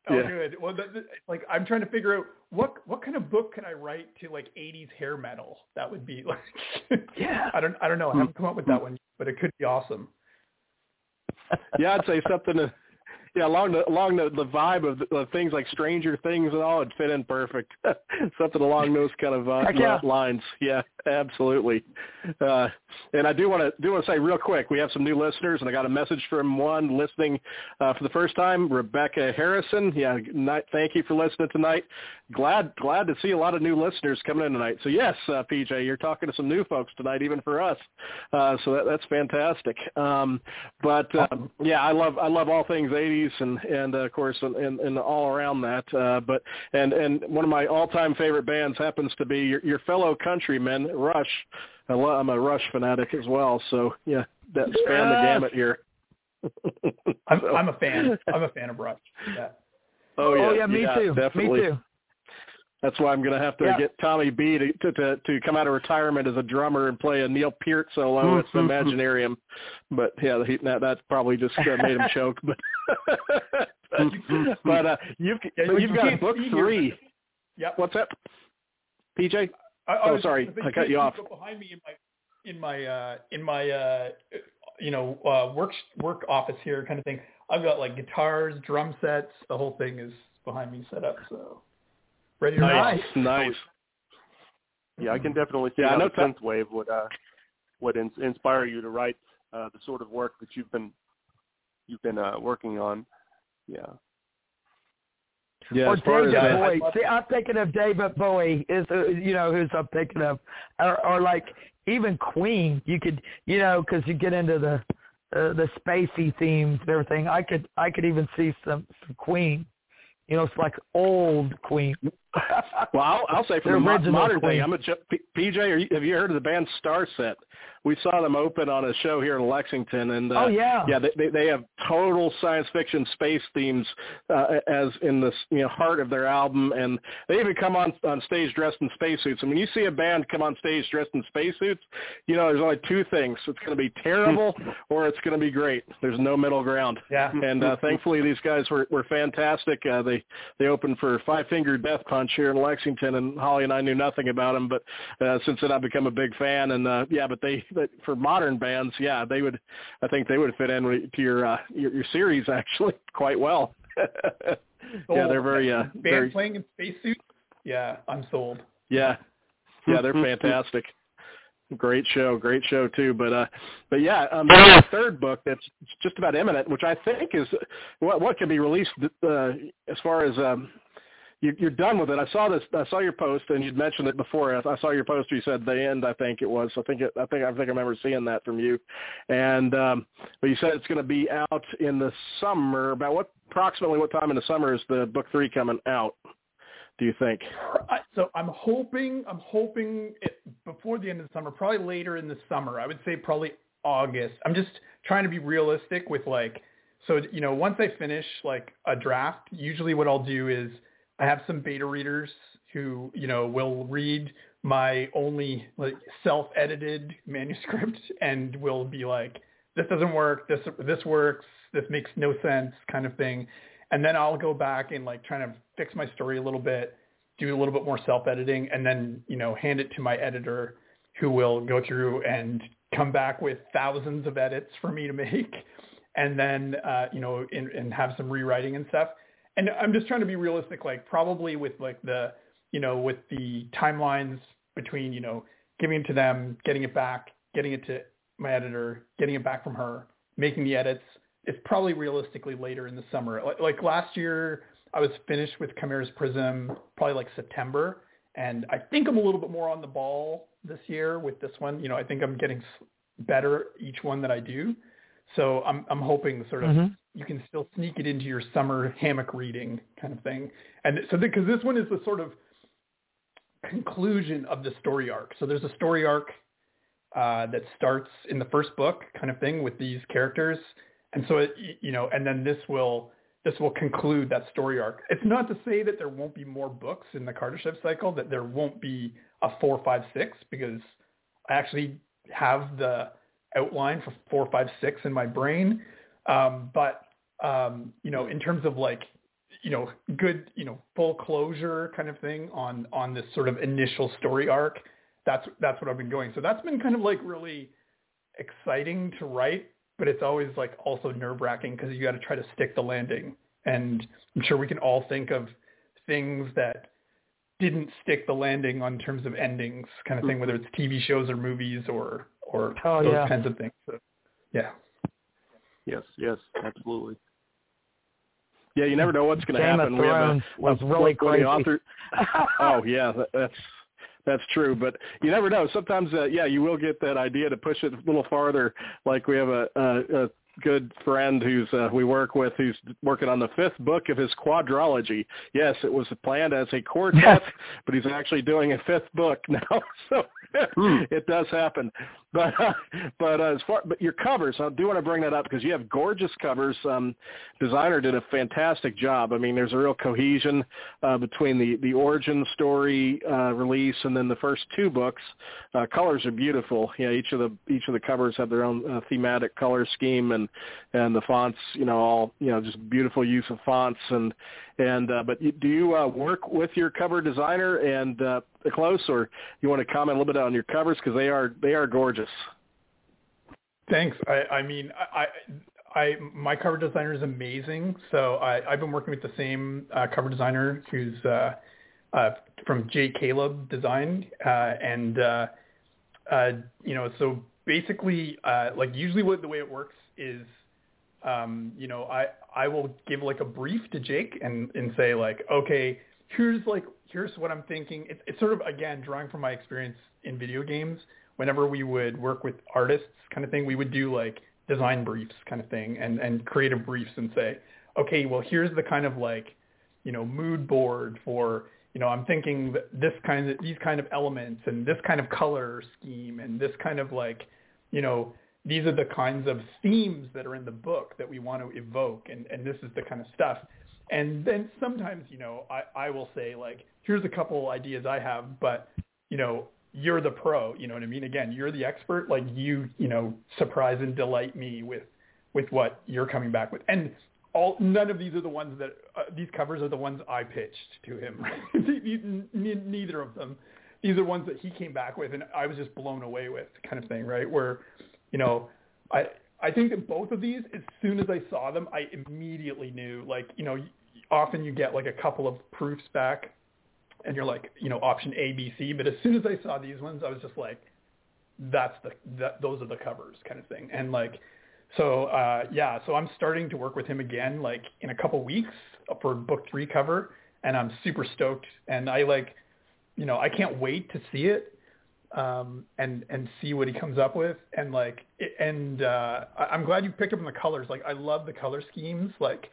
Oh, good. Well, like I'm trying to figure out what kind of book can I write to like 80s hair metal. That would be like, Yeah. I don't know. I haven't come up with that one, but it could be awesome. Yeah, I'd say something. Along the vibe of things like Stranger Things and all, it'd fit in perfect. Something along those kind of lines. Yeah, absolutely. And I do want to say real quick, we have some new listeners, and I got a message from one listening for the first time, Rebecca Harrison. Yeah, thank you for listening tonight. Glad to see a lot of new listeners coming in tonight. So yes, PJ, you're talking to some new folks tonight, even for us. So that's fantastic. Yeah, I love all things 80s and of course and all around that. But one of my all-time favorite bands happens to be your fellow countrymen, Rush. I'm a Rush fanatic as well. So yeah, that span the gamut here. I'm a fan. I'm a fan of Rush. Yeah. Oh yeah, me too. Definitely. Me too. That's why I'm going to have to get Tommy B to come out of retirement as a drummer and play a Neil Peart solo at the Imaginarium. But yeah, that probably just made him choke. But you've got book 3. Yeah. What's that, PJ? Sorry, I cut you off. Behind me in my work office here, kind of thing. I've got like guitars, drum sets. The whole thing is behind me set up. So. Ready to nice. Yeah, I can definitely see how the synthwave would inspire you to write the sort of work that you've been working on. Yeah. Yeah. Or David Bowie. See, I'm thinking of David Bowie who's I'm thinking of, or like even Queen. You could, because you get into the spacey themes and everything. I could even see some Queen. It's like old Queen. Well, I'll say from the modern day, PJ, have you heard of the band Starset? We saw them open on a show here in Lexington, and they have total science fiction space themes as in the heart of their album, and they even come on stage dressed in spacesuits. And when you see a band come on stage dressed in spacesuits, there's only two things: it's going to be terrible or it's going to be great. There's no middle ground. Yeah. And thankfully, these guys were fantastic. They opened for Five Finger Death Punch here in Lexington, and Holly and I knew nothing about them, but since then I've become a big fan. And but for modern bands, I think they would fit in to your series actually quite well. They're very playing in spacesuits. Yeah, I'm sold. Yeah, they're fantastic. Great show too. But the third book that's just about imminent, which I think is what can be released as far as. You're done with it. I saw your post, and you'd mentioned it before. I saw your post. You said the end. I think it was. I remember seeing that from you. And but you said it's going to be out in the summer. About approximately what time in the summer is the book 3 coming out? Do you think? So I'm hoping it before the end of the summer. Probably later in the summer. I would say probably August. I'm just trying to be realistic with so once I finish like a draft, usually what I'll do is I have some beta readers who, will read my only self-edited manuscript and will be like, this doesn't work, this works, this makes no sense kind of thing. And then I'll go back and trying to fix my story a little bit, do a little bit more self-editing, and then, hand it to my editor who will go through and come back with thousands of edits for me to make. And then, and have some rewriting and stuff. And I'm just trying to be realistic, probably with the timelines between, giving it to them, getting it back, getting it to my editor, getting it back from her, making the edits. It's probably realistically later in the summer. Like last year, I was finished with Chimera's Prism, probably September. And I think I'm a little bit more on the ball this year with this one. I think I'm getting better each one that I do. So I'm hoping sort of you can still sneak it into your summer hammock reading kind of thing. And so because this one is the sort of conclusion of the story arc. So there's a story arc that starts in the first book kind of thing with these characters. And so, and then this will conclude that story arc. It's not to say that there won't be more books in the Kardashev cycle, that there won't be a 4, 5, 6, because I actually have the outline for 4, 5, 6 in my brain. But in terms of good, full closure kind of thing on this sort of initial story arc. That's what I've been going. So that's been kind of like really exciting to write, but it's always like also nerve-wracking because you got to try to stick the landing. And I'm sure we can all think of things that didn't stick the landing on terms of endings kind of thing, whether it's TV shows or movies or those kinds of things. So, yeah. Yes, absolutely. Yeah, you never know what's going to happen. We have was really crazy. Author. Oh yeah, that's true. But you never know. Sometimes, you will get that idea to push it a little farther. Like we have a good friend who's we work with who's working on the 5th book of his quadrology. Yes, it was planned as a quartet, but he's actually doing a 5th book now. So it does happen. But your covers, I do want to bring that up because you have gorgeous covers. Designer did a fantastic job. I mean, there's a real cohesion between the origin story release and then the first 2 books. Colors are beautiful. Yeah, each of the covers have their own thematic color scheme and the fonts. All just beautiful use of fonts but do you work with your cover designer and close, or you want to comment a little bit on your covers because they are gorgeous. Thanks. I mean, my cover designer is amazing. So I've been working with the same cover designer who's from J. Caleb Design, so basically, like usually the way it works is, I will give like a brief to Jake and say like, okay, here's what I'm thinking. It's sort of, again, drawing from my experience in video games. Whenever we would work with artists kind of thing, we would do like design briefs kind of thing and creative briefs and say, okay, well, here's the kind of like, mood board for, I'm thinking these kind of elements and this kind of color scheme and this kind of like, these are the kinds of themes that are in the book that we want to evoke, and this is the kind of stuff. And then sometimes, I will say like, here's a couple ideas I have, but, you're the pro, you know what I mean? Again, you're the expert, like you surprise and delight me with what you're coming back with. And none of these are the ones that, these covers are the ones I pitched to him. Neither of them. These are ones that he came back with and I was just blown away with kind of thing, right? Where, I think that both of these, as soon as I saw them, I immediately knew, like, often you get like a couple of proofs back and you're like, option A, B, C. But as soon as I saw these ones, I was just like, those are the covers kind of thing. And like, so I'm starting to work with him again, like in a couple weeks for book 3 cover. And I'm super stoked. And I like, I can't wait to see it. And see what he comes up with. And like, I'm glad you picked up on the colors. Like, I love the color schemes. Like,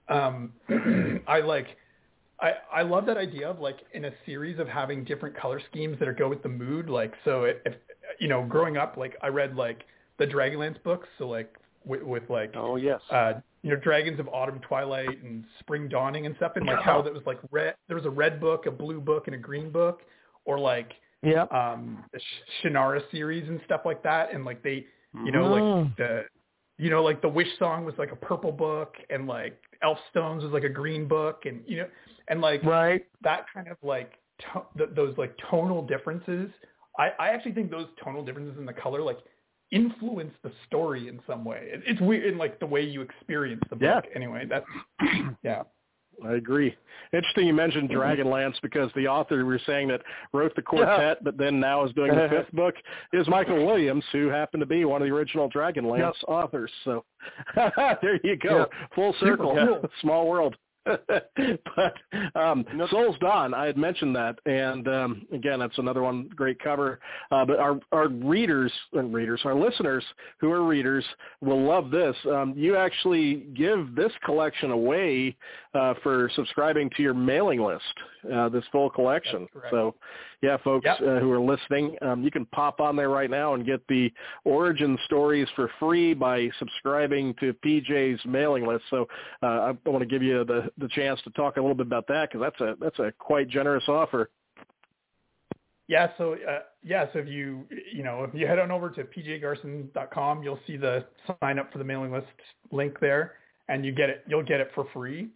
I love that idea of like in a series of having different color schemes that go with the mood. Like, so if growing up, like I read like the Dragonlance books. So like with like, oh yes, Dragons of Autumn, Twilight, and Spring Dawning and stuff. And like how that was like red. There was a red book, a blue book, and a green book, or like. Yeah. The Shannara series and stuff like that, and like they, like the Wish Song was like a purple book, and like Elfstones was like a green book, and and like right. that kind of like those like tonal differences. I actually think those tonal differences in the color like influence the story in some way. It's weird in like the way you experience the book. Yeah. Anyway, that's yeah. I agree. Interesting you mentioned Dragonlance because the author we were saying that wrote the quartet but then now is doing the 5th book is Michael Williams, who happened to be one of the original Dragonlance authors. So there you go. Full circle. Cool. Small world. But Soul's Dawn, I had mentioned that, and again, that's another one great cover. But our readers, our listeners who are readers will love this. You actually give this collection away for subscribing to your mailing list, this full collection. So, yeah, folks who are listening, you can pop on there right now and get the origin stories for free by subscribing to PJ's mailing list. So I want to give you the chance to talk a little bit about that because that's a quite generous offer. Yeah. So if you head on over to pjgarson.com, you'll see the sign up for the mailing list link there, and you'll get it for free.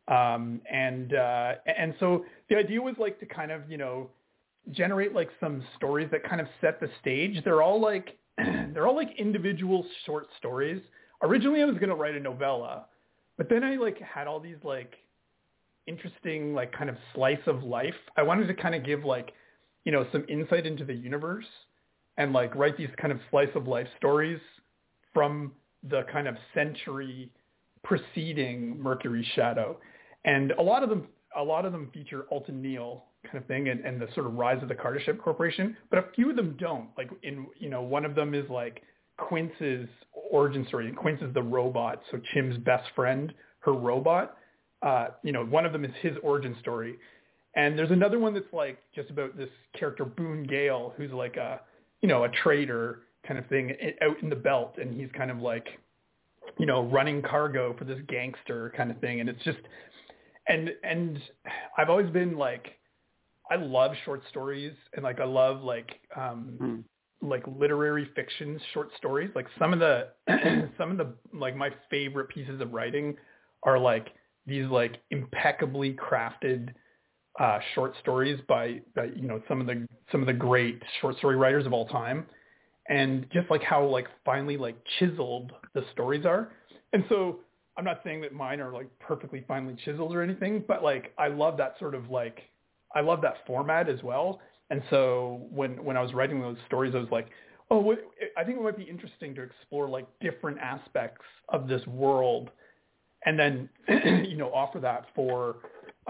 And so the idea was like to kind of, generate like some stories that kind of set the stage. They're all like individual short stories. Originally I was going to write a novella, but then I like had all these like interesting like kind of slice of life. I wanted to kind of give like, some insight into the universe and like write these kind of slice of life stories from the kind of century preceding Mercury's Shadow. And a lot of them feature Alton Neal kind of thing and the sort of rise of the Kardashev Corporation, but a few of them don't. Like one of them is like Quince's origin story. And Quince is the robot, so Chim's best friend, her robot. One of them is his origin story. And there's another one that's like just about this character Boone Gale, who's like a trader kind of thing out in the belt, and he's kind of like, running cargo for this gangster kind of thing. And it's just, and I've always been like, I love short stories, and like I love like literary fiction short stories. Like some of the like my favorite pieces of writing are like these like impeccably crafted short stories by some of the great short story writers of all time, and just like how like finely like chiseled the stories are. And so I'm not saying that mine are like perfectly finely chiseled or anything, but like I love that sort of like, I love that format as well. And so when I was writing those stories, I was like, I think it might be interesting to explore like different aspects of this world, and then offer that for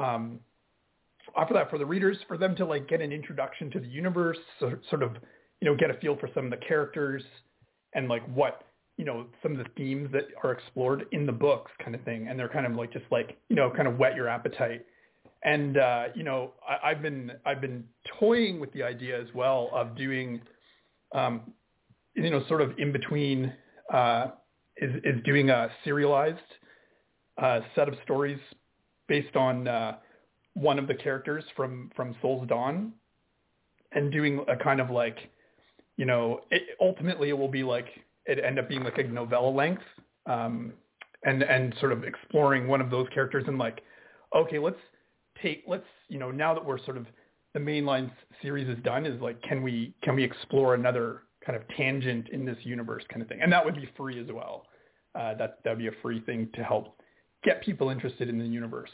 the readers, for them to like get an introduction to the universe, sort of get a feel for some of the characters and like what some of the themes that are explored in the books kind of thing. And they're kind of like just like kind of whet your appetite. And I've been toying with the idea as well of doing sort of in between is doing a serialized set of stories based on one of the characters from Soul's Dawn, and doing a kind of like, ultimately it will be like, it end up being like a novella length, and sort of exploring one of those characters and like, okay, let's now that we're sort of, the mainline series is done, is like, can we explore another kind of tangent in this universe kind of thing? And that would be free as well. That would be a free thing to help get people interested in the universe.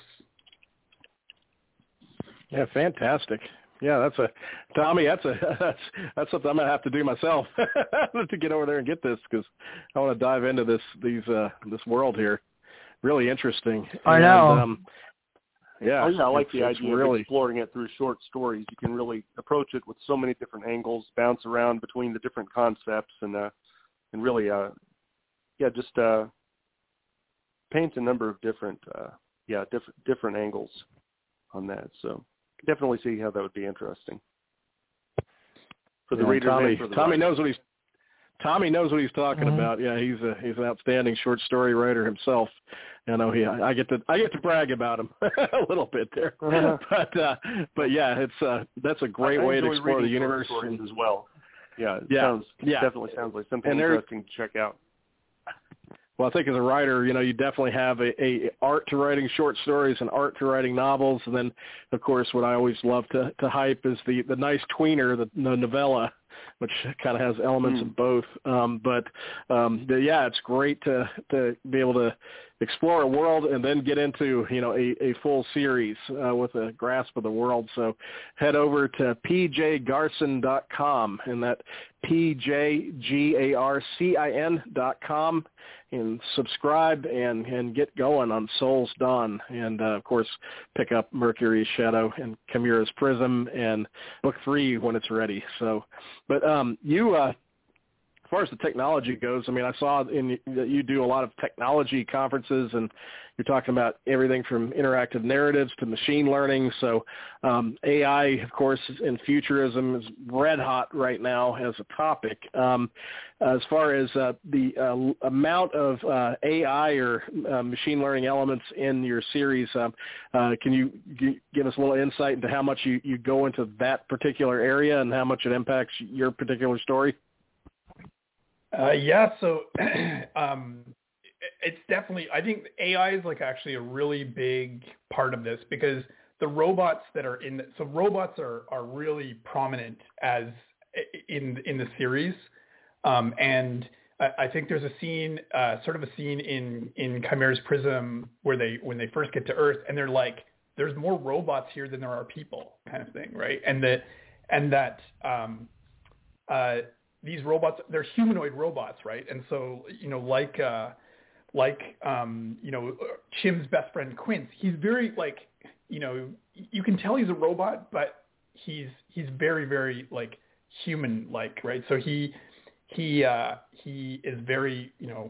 Yeah, fantastic. Yeah, Tommy. That's something I'm gonna have to do myself to get over there and get this, because I want to dive into this world here. Really interesting. I know. Yeah, I like the idea really of exploring it through short stories. You can really approach it with so many different angles, bounce around between the different concepts, and really, just paint a number of different angles on that. So definitely see how that would be interesting for the readers. Tommy knows what he's talking about. Yeah, he's an outstanding short story writer himself. I get to brag about him a little bit there. But yeah, that's a great way to explore the universe as well. Yeah, definitely sounds like something interesting to check out. Well, I think as a writer, you definitely have a art to writing short stories and art to writing novels. And then, of course, what I always love to hype is the nice tweener, the novella, which kind of has elements of both. It's great to be able to explore a world and then get into, a full series with a grasp of the world. So head over to pjgarcin.com, and that pjgarcin.com, and subscribe and get going on Soul's Dawn, and of course pick up Mercury's Shadow and Chimera's Prism and book 3 when it's ready. So, but you as far as the technology goes, I saw that you do a lot of technology conferences, and you're talking about everything from interactive narratives to machine learning. So AI, of course, and futurism is red hot right now as a topic. As far as the amount of AI or machine learning elements in your series, can you give us a little insight into how much you go into that particular area and how much it impacts your particular story? So it's definitely, I think AI is like actually a really big part of this, because the robots that are so robots are really prominent as in the series. And I think there's a scene, sort of a scene in Chimera's Prism when they first get to Earth, and they're like, there's more robots here than there are people, kind of thing, right? And that these robots, they're humanoid robots, right? And so, Chim's best friend Quince, he's very like, you can tell he's a robot, but he's very, very like human-like, right? So he is very,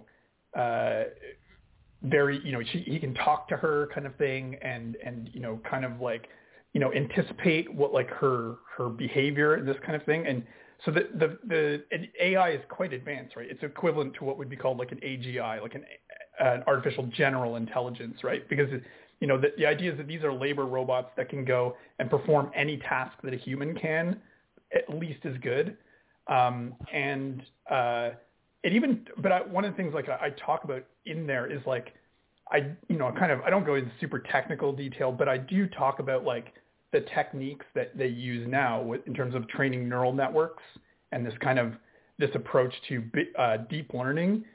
very, he can talk to her, kind of thing, and kind of like, anticipate what like her behavior and this kind of thing. And so the AI is quite advanced, right? It's equivalent to what would be called like an AGI, like an artificial general intelligence, right? Because the idea is that these are labor robots that can go and perform any task that a human can, at least as good. One of the things like I talk about in there is like, I don't go into super technical detail, but I do talk about like the techniques that they use now in terms of training neural networks and this approach to deep learning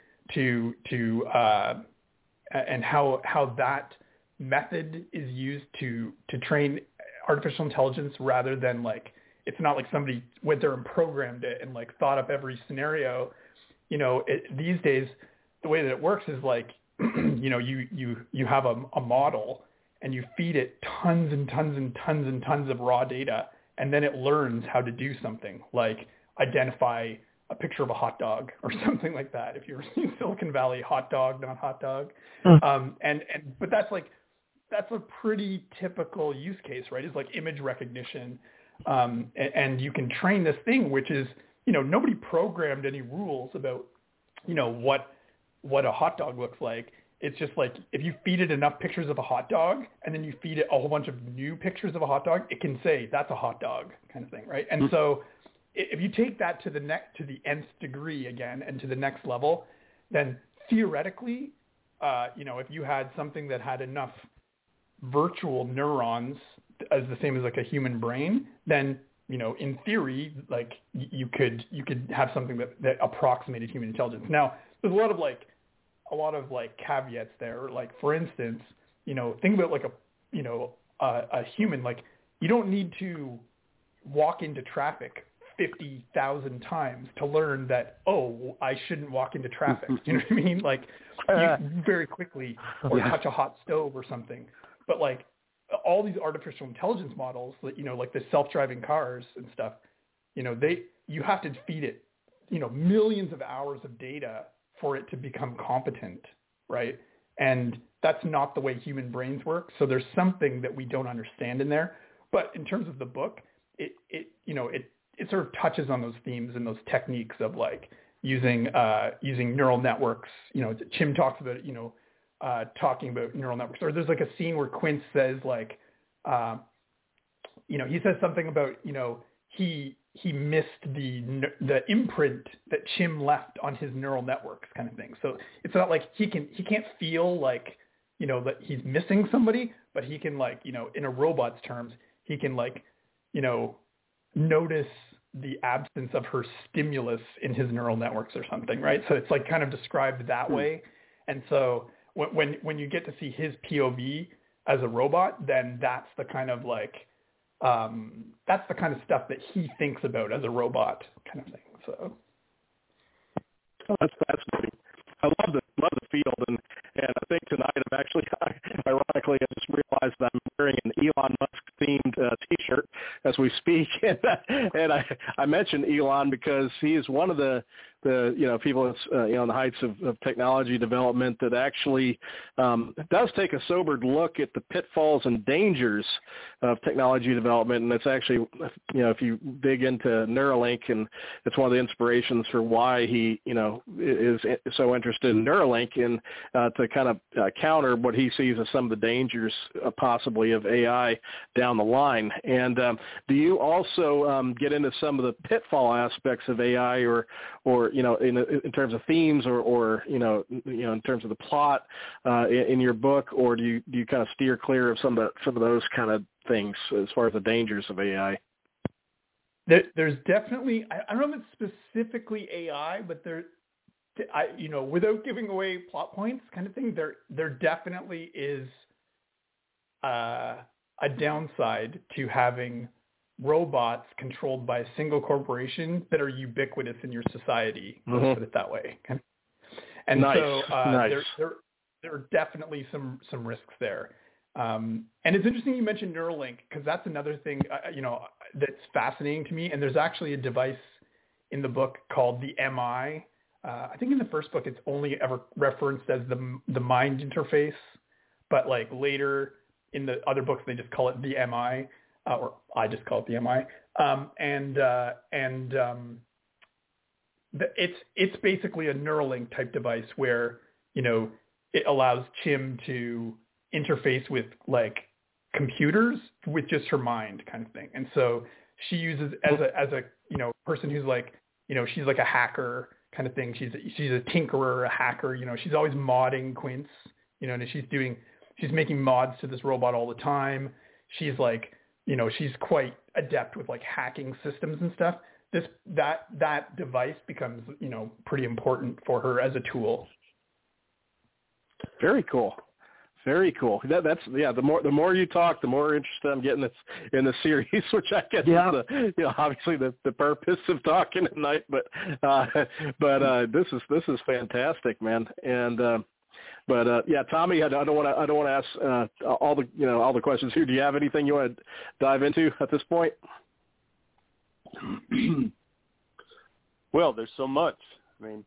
and how that method is used to train artificial intelligence, rather than like, it's not like somebody went there and programmed it and like thought up every scenario. These days, the way that it works is like, you have a model and you feed it tons and tons and tons and tons of raw data, and then it learns how to do something like identify a picture of a hot dog or something like that. If you're in Silicon Valley, hot dog, not hot dog. But that's a pretty typical use case, right? It's like image recognition. And you can train this thing, which is, nobody programmed any rules about, what a hot dog looks like. It's just like, if you feed it enough pictures of a hot dog and then you feed it a whole bunch of new pictures of a hot dog, it can say that's a hot dog, kind of thing, right? And so if you take that to the nth degree again, and to the next level, then theoretically, if you had something that had enough virtual neurons as the same as like a human brain, then in theory, like you could have something that approximated human intelligence. Now, there's a lot of caveats there. Like, for instance, think about like a human. Like, you don't need to walk into traffic 50,000 times to learn that, I shouldn't walk into traffic. You know what I mean? Like, you very quickly, or touch a hot stove or something. But like, all these artificial intelligence models, like the self-driving cars and stuff, you have to feed it, millions of hours of data for it to become competent, right? And that's not the way human brains work. So there's something that we don't understand in there. But in terms of the book, it sort of touches on those themes and those techniques of like using neural networks. Chim talks about it, talking about neural networks. Or there's like a scene where Quince says like, he says something about, he missed the imprint that Chim left on his neural networks, kind of thing. So it's not like he can't feel like, that he's missing somebody, but he can like, in a robot's terms, he can like, notice the absence of her stimulus in his neural networks or something, right? So it's like kind of described that way. And so when you get to see his POV as a robot, then that's the kind of like, that's the kind of stuff that he thinks about as a robot, kind of thing. So that's fascinating. I love the field, and I think tonight I'm actually, ironically, I just realized that I'm wearing an Elon Musk themed T-shirt as we speak, and I mentioned Elon because he is one of the people that's on the heights of technology development that actually does take a sobered look at the pitfalls and dangers of technology development. And it's actually, if you dig into Neuralink, and it's one of the inspirations for why he is so interested in Neuralink, and to kind of counter what he sees as some of the dangers possibly of AI down the line. And do you also get into some of the pitfall aspects of AI, or in terms of themes or in terms of the plot in your book, or do you kind of steer clear of some of those kind of things as far as the dangers of AI? There's definitely, I don't know if it's specifically AI, but without giving away plot points kind of thing, there definitely is a downside to having robots controlled by a single corporation that are ubiquitous in your society. Let's put it that way. And nice. So nice. there are definitely some risks there. And it's interesting you mentioned Neuralink, because that's another thing, that's fascinating to me. And there's actually a device in the book called the MI. I think in the first book, it's only ever referenced as the mind interface, but like later in the other books, they just call it the MI, or I just call it the MI. It's basically a Neuralink type device where, it allows Chim to interface with like computers with just her mind kind of thing. And so she uses as a person who's like, she's like a hacker kind of thing. She's a tinkerer, a hacker, she's always modding Quince, and she's making mods to this robot all the time. She's like, she's quite adept with like hacking systems and stuff. That device becomes, pretty important for her as a tool. Very cool. Very cool. That's the more you talk, the more interested I'm getting in the series, which I guess is obviously the purpose of talking tonight. But this is fantastic, man. And Tommy, I don't want to ask all the questions here. Do you have anything you want to dive into at this point? Well, there's so much. I mean,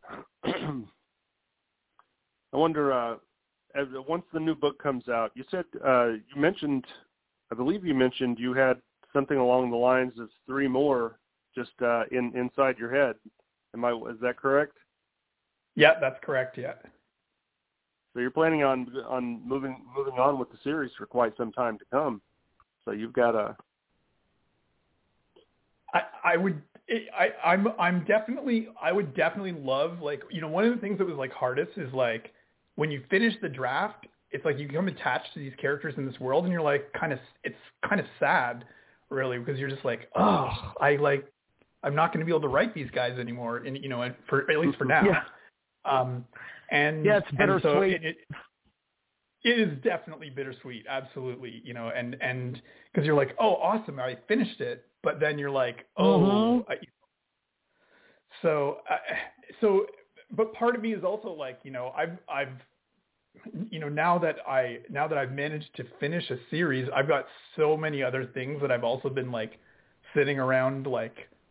I wonder. Once the new book comes out, you said I believe you mentioned you had something along the lines of 3 more just inside your head. Is that correct? Yeah, that's correct. Yeah. So you're planning on moving on with the series for quite some time to come. So you've got a. I would definitely love, like, one of the things that was like hardest is like, when you finish the draft, it's like you become attached to these characters in this world, and you're like, it's kind of sad, really, because you're just like, oh, I'm not going to be able to write these guys anymore, and for at least for now. Yeah. It's bittersweet. So it is definitely bittersweet, absolutely, and because you're like, oh, awesome, I finished it, but then you're like, oh, but part of me is also like, I've now that I've managed to finish a series, I've got so many other things that I've also been like sitting around, like,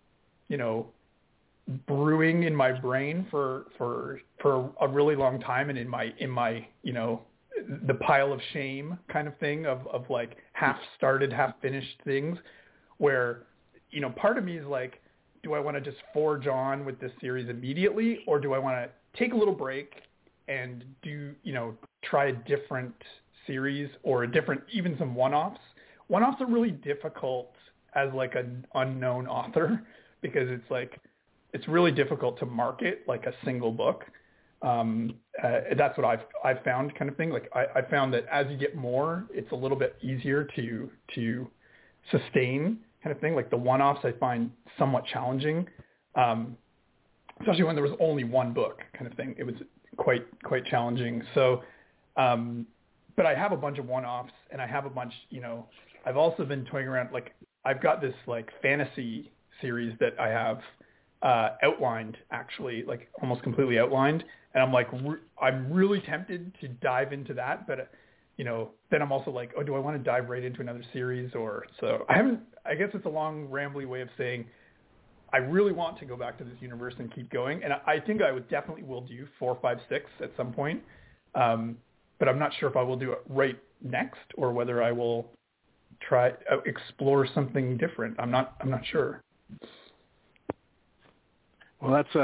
brewing in my brain for a really long time, and in my the pile of shame kind of thing of like half started, half finished things, where part of me is like, do I want to just forge on with this series immediately, or do I want to take a little break and try a different series or even some one-offs? One-offs are really difficult as like an unknown author, because it's really difficult to market like a single book. That's what I've found, kind of thing. Like I found that as you get more, it's a little bit easier to sustain, kind of thing. Like the one-offs I find somewhat challenging, especially when there was only one book, kind of thing. It was quite challenging. So, but I have a bunch of one-offs, and I have a bunch, I've also been toying around, like I've got this like fantasy series that I have outlined, actually, like almost completely outlined. And I'm like, I'm really tempted to dive into that, but then I'm also like, oh, do I want to dive right into another series? I guess it's a long, rambly way of saying I really want to go back to this universe and keep going. And I think I definitely will do 4, 5, 6 at some point. But I'm not sure if I will do it right next, or whether I will try explore something different. I'm not sure. Well,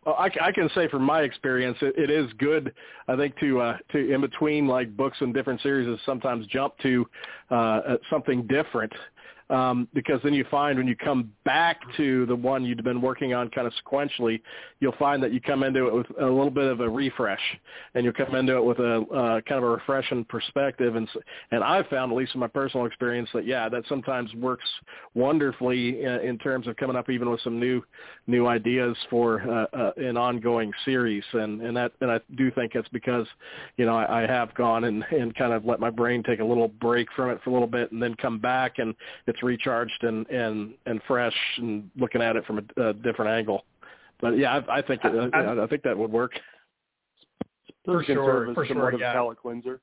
Well, I can say from my experience, it is good, I think, to in between like books and different series is sometimes jump to something different. Because then you find when you come back to the one you've been working on kind of sequentially, you'll find that you come into it with a little bit of a refresh, and you'll come into it with a kind of a refreshing perspective. And I've found, at least in my personal experience, that, that sometimes works wonderfully in terms of coming up even with some new ideas for an ongoing series. And I do think it's because, I have gone and kind of let my brain take a little break from it for a little bit and then come back, and it's recharged and fresh and looking at it from a different angle. But I think I think that would work. For sure. Palate cleanser.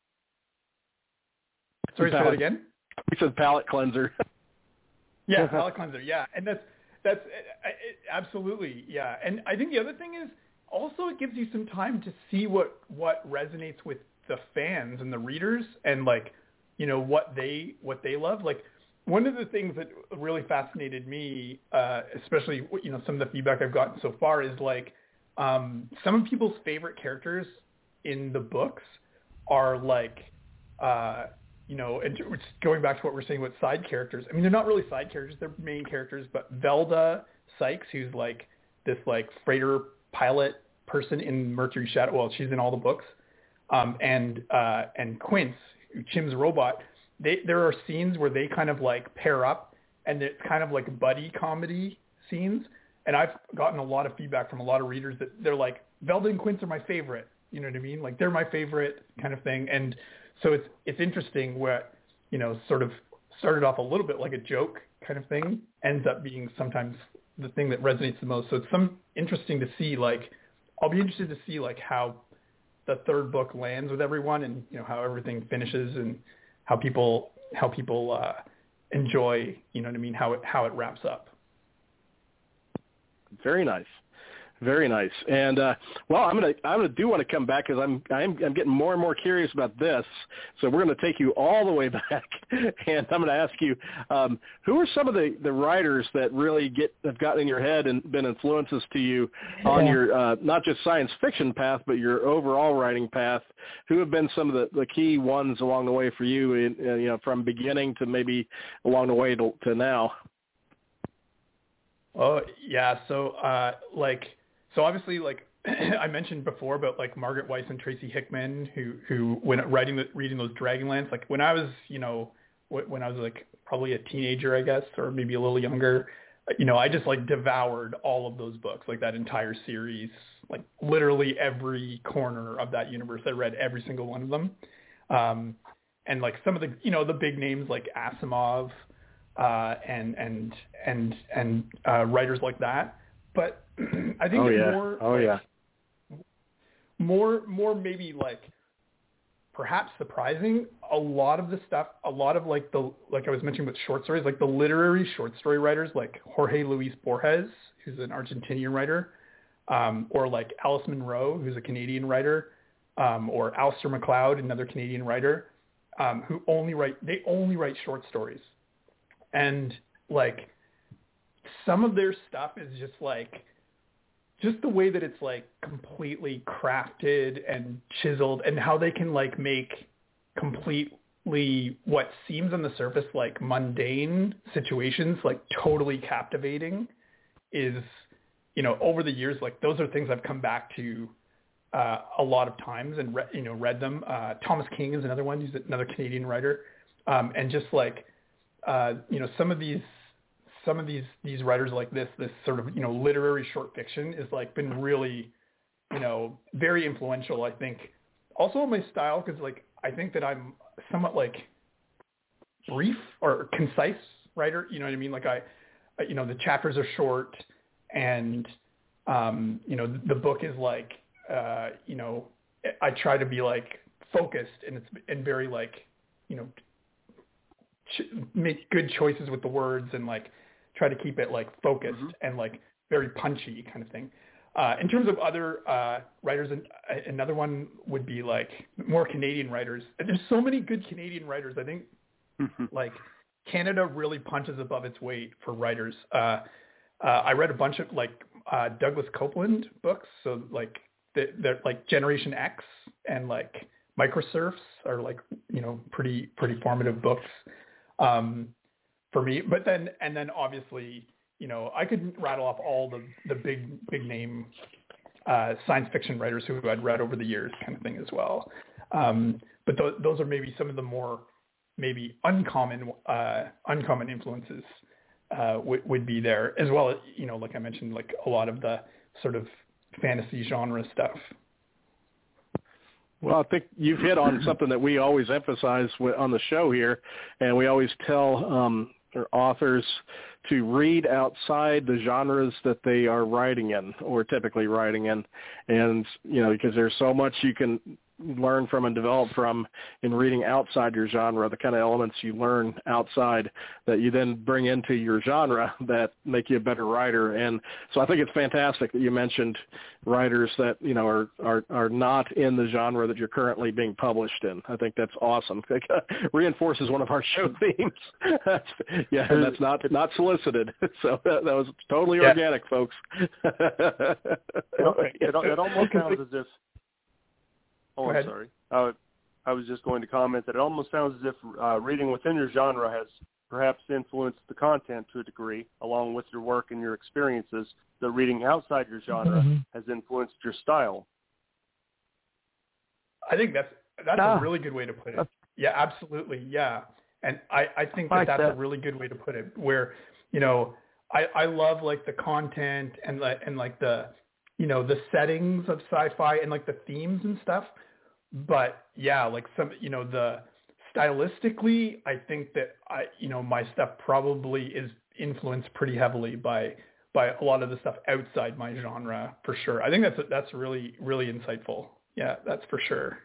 Sorry, say that again. He said palate cleanser. Yeah, palate cleanser. Yeah, and that's absolutely, yeah. And I think the other thing is also it gives you some time to see what resonates with the fans and the readers, and what they love. Like, one of the things that really fascinated me, especially some of the feedback I've gotten so far, is some of people's favorite characters in the books are and going back to what we're saying about side characters. I mean, they're not really side characters; they're main characters. But Velda Sykes, who's this freighter pilot person in Mercury Shadow. Well, she's in all the books, and Quince, Chim's robot. There are scenes where they kind of pair up, and it's kind of like buddy comedy scenes. And I've gotten a lot of feedback from a lot of readers that they're like, Velda and Quince are my favorite. You know what I mean? Like, they're my favorite kind of thing. And so it's interesting where, sort of started off a little bit like a joke kind of thing, ends up being sometimes the thing that resonates the most. So it's interesting to see, I'll be interested to see how the third book lands with everyone, and, how everything finishes, and how people enjoy, how it wraps up. Very nice. Very nice. And I'm gonna do want to come back because I'm getting more and more curious about this. So we're going to take you all the way back, and I'm going to ask you, who are some of the writers that really have gotten in your head and been influences to you on your not just science fiction path, but your overall writing path? Who have been some of the key ones along the way for you, from beginning to maybe along the way to now? Oh yeah, so so obviously, I mentioned before about Margaret Weis and Tracy Hickman, who when reading those Dragonlance, when I was when I was probably a teenager, I guess, or maybe a little younger, I just devoured all of those books, that entire series, literally every corner of that universe. I read every single one of them, and some of the the big names like Asimov, and writers like that. But I think more maybe perhaps surprising, a lot of the stuff, a lot of the I was mentioning with short stories, the literary short story writers like Jorge Luis Borges, who's an Argentinian writer, or Alice Munro, who's a Canadian writer, or Alistair MacLeod, another Canadian writer, who only write short stories. And some of their stuff is just the way that it's completely crafted and chiseled, and how they can make completely what seems on the surface mundane situations totally captivating is, over the years, those are things I've come back to a lot of times and read them. Thomas King is another one. He's another Canadian writer, and just some of these writers like this sort of literary short fiction is been really very influential, I think, also in my style, because I think that I'm somewhat brief or concise writer, you know what I mean? The chapters are short, and the book is I try to be focused, and very make good choices with the words, and try to keep it focused, and very punchy kind of thing. In terms of other writers, another one would be more Canadian writers. There's so many good Canadian writers. I think Canada really punches above its weight for writers. I read a bunch of Douglas Copeland books. So like they're like Generation X and like Microsurfs are like, pretty formative books for me. But then obviously, I could rattle off all the big name science fiction writers who I'd read over the years, kind of thing as well. But those are maybe some of the more maybe uncommon influences would be there, as well as, like I mentioned, like a lot of the sort of fantasy genre stuff. Well, I think you've hit on something that we always emphasize on the show here, and we always tell authors to read outside the genres that they are writing in or typically writing in. And, because there's so much you can learn from and develop from in reading outside your genre, the kind of elements you learn outside that you then bring into your genre that make you a better writer. And so I think it's fantastic that you mentioned writers that, are not in the genre that you're currently being published in. I think that's awesome. It reinforces one of our show themes. And that's not solicited. So that was totally organic, folks. It almost sounds as if Oh, I'm sorry. I was just going to comment that it almost sounds as if reading within your genre has perhaps influenced the content to a degree, along with your work and your experiences. The reading outside your genre has influenced your style. I think that's a really good way to put it. Yeah, absolutely. Yeah. And I think that's a really good way to put it, where, I love like the content and like the, the settings of sci-fi and like the themes and stuff. But yeah, like some, the stylistically, I think that my stuff probably is influenced pretty heavily by a lot of the stuff outside my genre, for sure. I think that's really, really insightful. Yeah, that's for sure.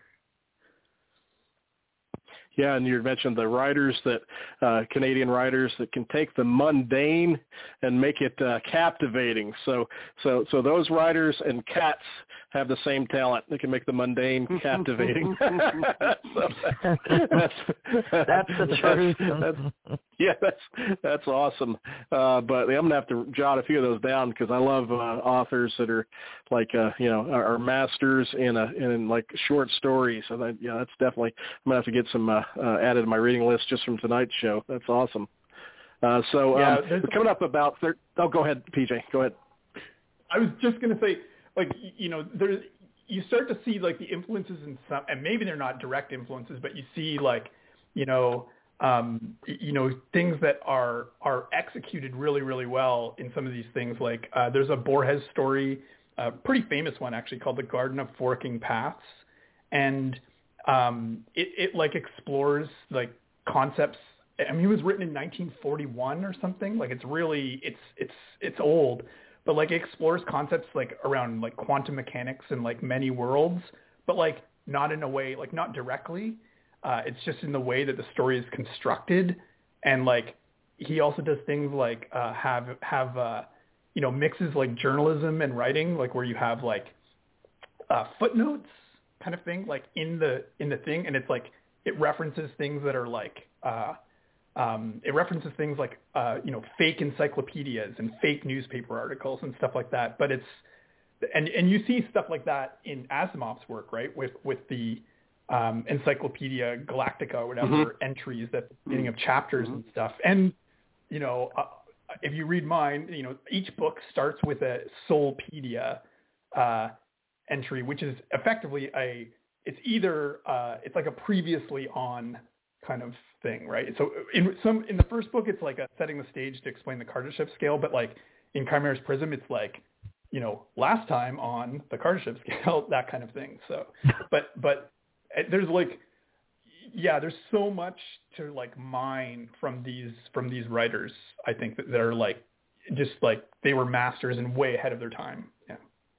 Yeah, and you mentioned the writers Canadian writers that can take the mundane and make it captivating. So those writers and cats have the same talent. They can make the mundane captivating. That's the truth. That's awesome. But I'm gonna have to jot a few of those down because I love authors that are like are masters in like short stories. So that's definitely, I'm gonna have to get some added to my reading list just from tonight's show. That's awesome. We're coming up about go ahead, PJ. Go ahead. I was just gonna say, like, you start to see like the influences in some, and maybe they're not direct influences, but you see like, things that are executed really, really well in some of these things. Like there's a Borges story, a pretty famous one actually, called The Garden of Forking Paths, and it like explores like concepts. I mean, it was written in 1941 or something. Like it's really it's old, but like it explores concepts like around like quantum mechanics and like many worlds, but like not in a way, like not directly. It's just in the way that the story is constructed. And like he also does things like have mixes like journalism and writing, like where you have like footnotes kind of thing, like in the thing, and it's like it references things that are like fake encyclopedias and fake newspaper articles and stuff like that. But it's and you see stuff like that in Asimov's work, right? With the Encyclopedia Galactica or whatever entries at the beginning of chapters and stuff. And if you read mine, each book starts with a Soulpedia entry, which is effectively it's like a previously on kind of thing, right? So in the first book, it's like setting the stage to explain the Kardashev scale, but like in Chimera's Prism, it's like, last time on the Kardashev scale, that kind of thing. So, but there's like, there's so much to like mine from these writers. I think that are like, just like they were masters and way ahead of their time. Yeah.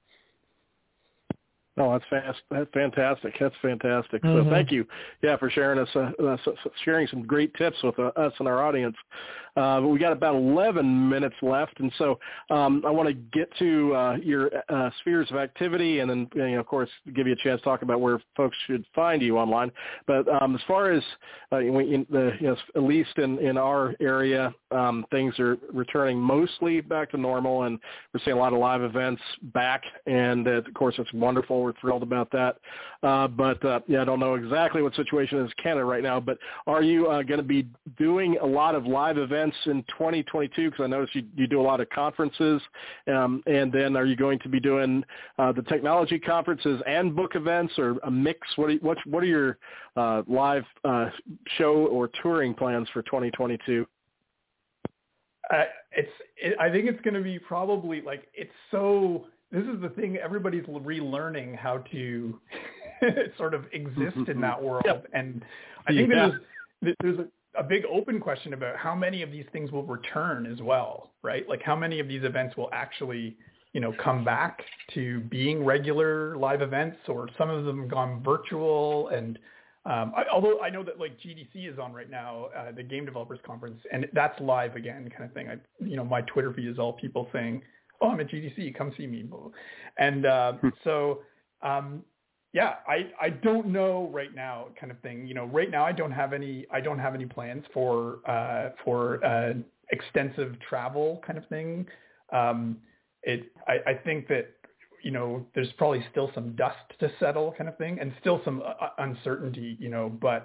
Oh, that's fantastic. That's fantastic. So thank you, for sharing sharing some great tips with us and our audience. But we got about 11 minutes left, and so I want to get to your spheres of activity, and then, of course, give you a chance to talk about where folks should find you online. But as far as at least in our area, things are returning mostly back to normal, and we're seeing a lot of live events back, and of course, it's wonderful. We're thrilled about that. But I don't know exactly what situation is in Canada right now, but are you going to be doing a lot of live events in 2022? Because I noticed you do a lot of conferences, and then are you going to be doing the technology conferences and book events, or a mix? What are your live show or touring plans for 2022? I think it's going to be probably this is the thing, everybody's relearning how to sort of exist in that world. Yep. And I think there's a big open question about how many of these things will return as well, right? Like how many of these events will actually, come back to being regular live events, or some of them have gone virtual. And although I know that like GDC is on right now, the Game Developers Conference, and that's live again kind of thing. My Twitter feed is all people saying, "Oh, I'm at GDC, come see me." And I don't know right now kind of thing. Right now I don't have any plans for extensive travel kind of thing. I think that, there's probably still some dust to settle kind of thing, and still some uncertainty, but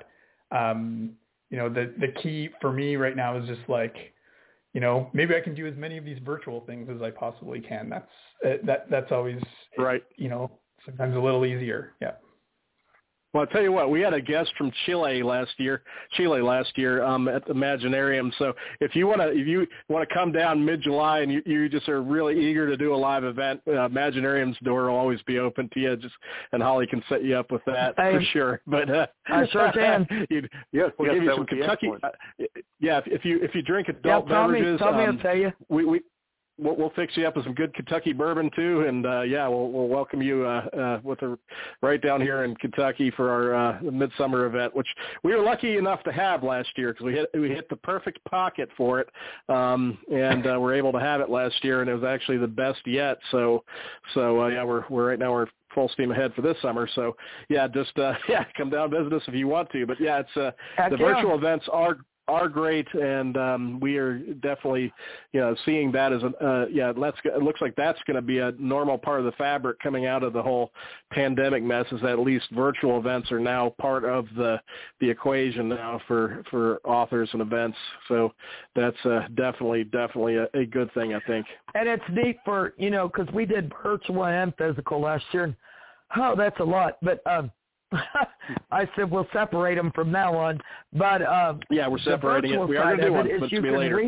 the key for me right now is just like, maybe I can do as many of these virtual things as I possibly can. That's always right. Sometimes a little easier. Yeah. Well, I'll tell you what, we had a guest from Chile last year at the Imaginarium. So if you want to come down mid-July and you just are really eager to do a live event, Imaginarium's door will always be open to you. And Holly can set you up with that for sure. But I sure can. We'll give you some Kentucky. If you drink adult beverages, tell me, I'll tell you. We'll fix you up with some good Kentucky bourbon too, and we'll welcome you right down here in Kentucky for our midsummer event, which we were lucky enough to have last year because we hit the perfect pocket for it, and we're able to have it last year, and it was actually the best yet. So we're right now we're full steam ahead for this summer. So just come down and visit us if you want to. But it's the virtual events are great, and we are definitely, seeing that as it looks like that's going to be a normal part of the fabric coming out of the whole pandemic mess, is that at least virtual events are now part of the equation now for authors and events. So that's definitely a good thing, I think. And it's neat for, because we did virtual and physical last year. Oh, that's a lot. But I said we'll separate them from now on, but we're separating it. We are going to do one, but to be later.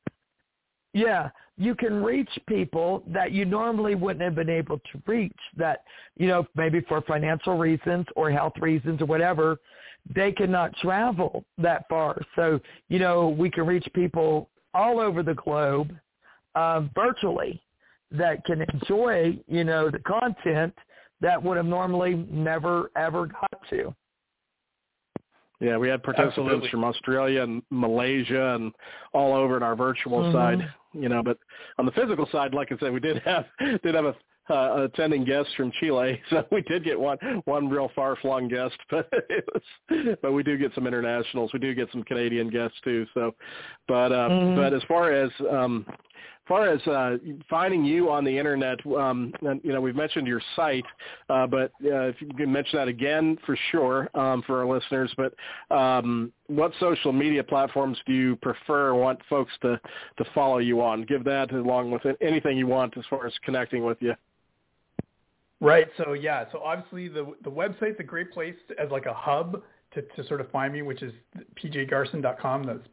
You can reach people that you normally wouldn't have been able to reach. That maybe for financial reasons or health reasons or whatever, they cannot travel that far. So we can reach people all over the globe virtually that can enjoy the content that would have normally never, ever got to. Yeah, we had participants from Australia and Malaysia and all over in our virtual side, but on the physical side, like I said, we did have a attending guest from Chile, so we did get one real far-flung guest, but we do get some internationals. We do get some Canadian guests too. So, but as far as finding you on the internet, we've mentioned your site, but if you can mention that again for sure for our listeners. But what social media platforms do you prefer, want folks to follow you on? Give that along with anything you want as far as connecting with you. Right. So obviously the website's a great place as like a hub to sort of find me, which is pjgarcin.com. That's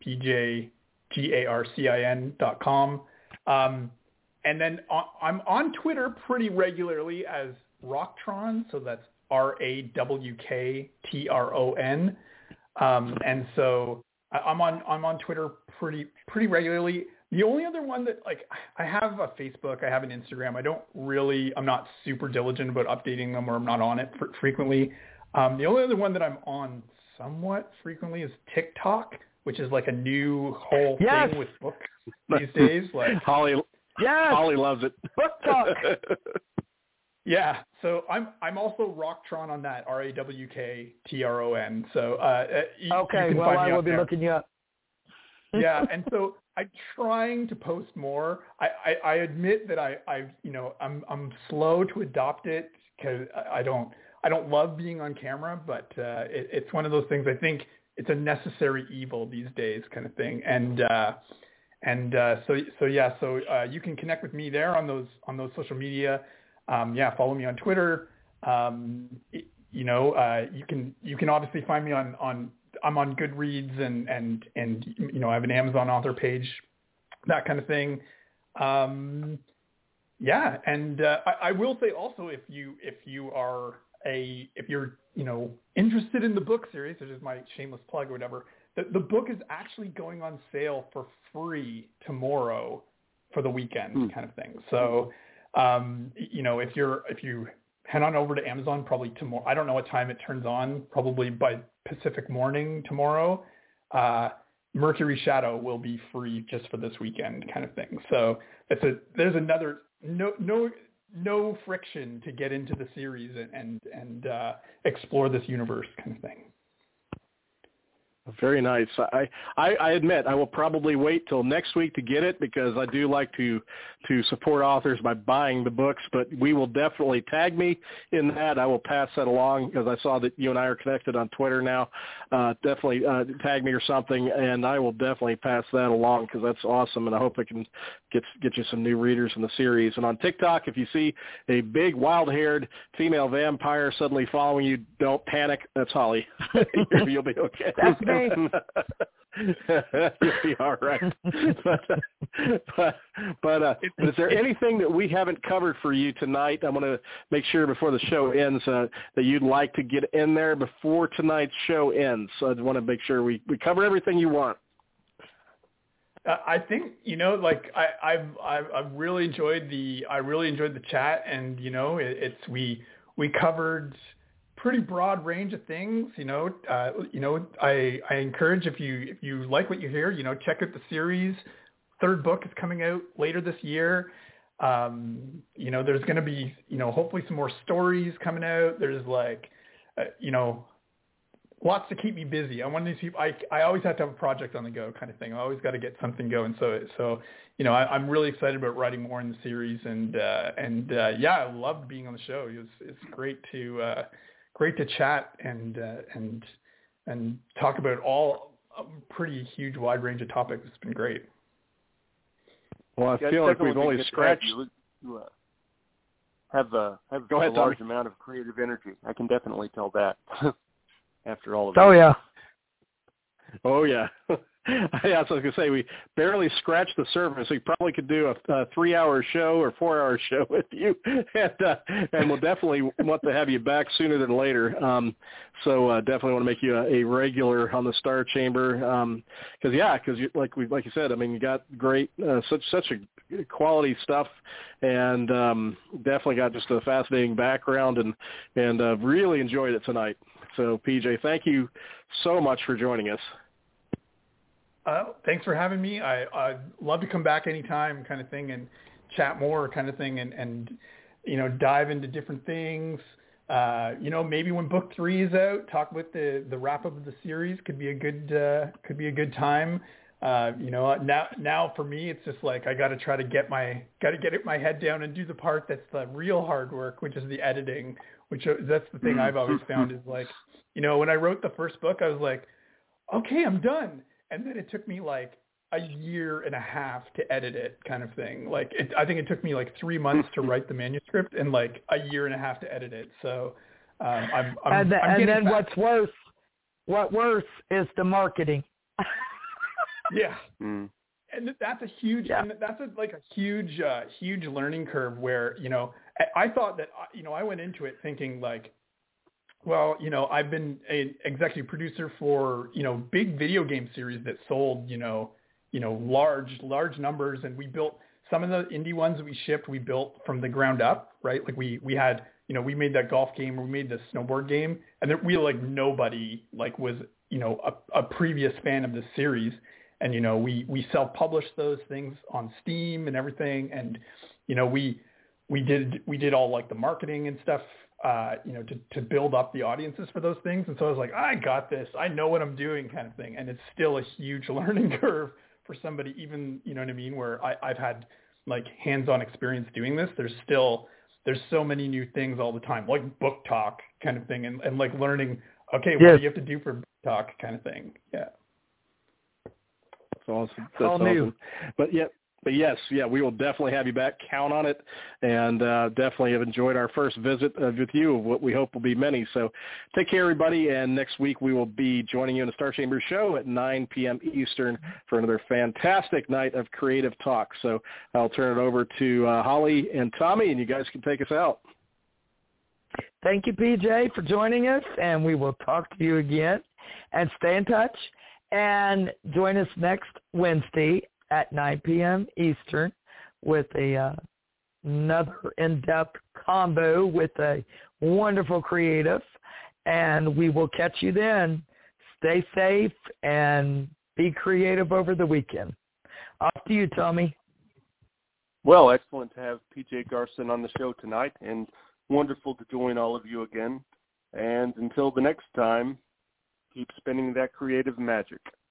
pjgarcin.com. And then I'm on Twitter pretty regularly as Rawktron. So that's RAWKTRON. And so I'm on Twitter pretty regularly. The only other one that I have a Facebook, I have an Instagram. I'm not super diligent about updating them, or I'm not on it frequently. The only other one that I'm on somewhat frequently is TikTok, which is like a new whole Yes. thing with books these days. Like Holly loves it. Book talk. Yeah, so I'm also Rocktron on that, RAWKTRON. So you Okay, can well, find me I will up be there. looking you up. Yeah, and so I'm trying to post more. I admit that I'm slow to adopt it because I don't love being on camera, but it's one of those things. I think it's a necessary evil these days, kind of thing. So you can connect with me there on those social media. Follow me on Twitter. You can obviously find me on I'm on Goodreads and I have an Amazon author page, that kind of thing. I will say also if you're interested in the book series, which is my shameless plug or whatever, the book is actually going on sale for free tomorrow for the weekend kind of thing. So if you head on over to Amazon probably tomorrow, I don't know what time it turns on, probably by Pacific morning tomorrow, Mercury Shadow will be free just for this weekend kind of thing. So there's another no friction to get into the series and explore this universe kind of thing. Very nice. I admit I will probably wait till next week to get it because I do like to support authors by buying the books, but we will definitely tag me in that. I will pass that along because I saw that you and I are connected on Twitter now. Definitely tag me or something, and I will definitely pass that along because that's awesome, and I hope I can get you some new readers in the series. And on TikTok, if you see a big wild-haired female vampire suddenly following you, don't panic. That's Holly. You'll be okay. That's me. You'll be all right. But is there anything that we haven't covered for you tonight? I want to make sure before the show ends that you'd like to get in there before tonight's show ends. So I want to make sure we cover everything you want. I think I've really enjoyed the chat, and we covered pretty broad range of things. I encourage if you like what you hear, check out the series. Third book is coming out later this year. There's going to be hopefully some more stories coming out. There's lots to keep me busy. I'm one of these people. I always have to have a project on the go, kind of thing. I always got to get something going. So I'm really excited about writing more in the series, and I loved being on the show. It's great to chat and talk about a pretty huge wide range of topics. It's been great. Well, I feel like we've only scratched. You have a large amount of creative energy. I can definitely tell that. After all of that. Oh yeah. Yeah, so I was going to say, we barely scratched the surface. We probably could do a 3-hour show or 4-hour show with you, and we'll definitely want to have you back sooner than later. So definitely want to make you a regular on the Star Chamber, because like you said, I mean, you got great, such a quality stuff, and definitely got just a fascinating background, and really enjoyed it tonight. So PJ, thank you so much for joining us. Thanks for having me. I'd love to come back anytime, kind of thing, and chat more, kind of thing, and dive into different things. Maybe when book 3 is out, talk about the wrap up of the series. Could be a good time. Now for me, it's just like I got to get my head down and do the part that's the real hard work, which is the editing. That's the thing I've always found is like, when I wrote the first book, I was like, okay, I'm done. And then it took me like a year and a half to edit it, kind of thing. I think it took me like 3 months to write the manuscript and like a year and a half to edit it. So I'm then what's worse is the marketing. Yeah. And that's a huge, and that's a huge learning curve where, I thought that, I went into it thinking like, well, I've been an executive producer for, big video game series that sold, large numbers. And we built some of the indie ones that we shipped, we built from the ground up, right? Like we had, we made that golf game, we made the snowboard game, and we nobody was a previous fan of this series. And, we self-publish those things on Steam and everything. And, we did all like the marketing and stuff, to build up the audiences for those things. And so I was like, I got this, I know what I'm doing kind of thing. And it's still a huge learning curve for somebody, even, you know what I mean, where I've had like hands-on experience doing this. There's so many new things all the time, like book talk kind of thing. And like learning, okay, what do you have to do for book talk kind of thing. Yeah. That's awesome. That's awesome. New. But yes, we will definitely have you back. Count on it, and definitely have enjoyed our first visit with you of what we hope will be many. So take care, everybody, and next week we will be joining you in the Star Chamber show at 9 p.m. Eastern for another fantastic night of creative talk. So I'll turn it over to Holly and Tommy, and you guys can take us out. Thank you, PJ, for joining us, and we will talk to you again. And stay in touch, and join us next Wednesday at 9 p.m. Eastern with another in-depth combo with a wonderful creative, and we will catch you then. Stay safe and be creative over the weekend. Off to you, Tommy. Well, excellent to have PJ Garson on the show tonight, and wonderful to join all of you again. And until the next time, keep spinning that creative magic.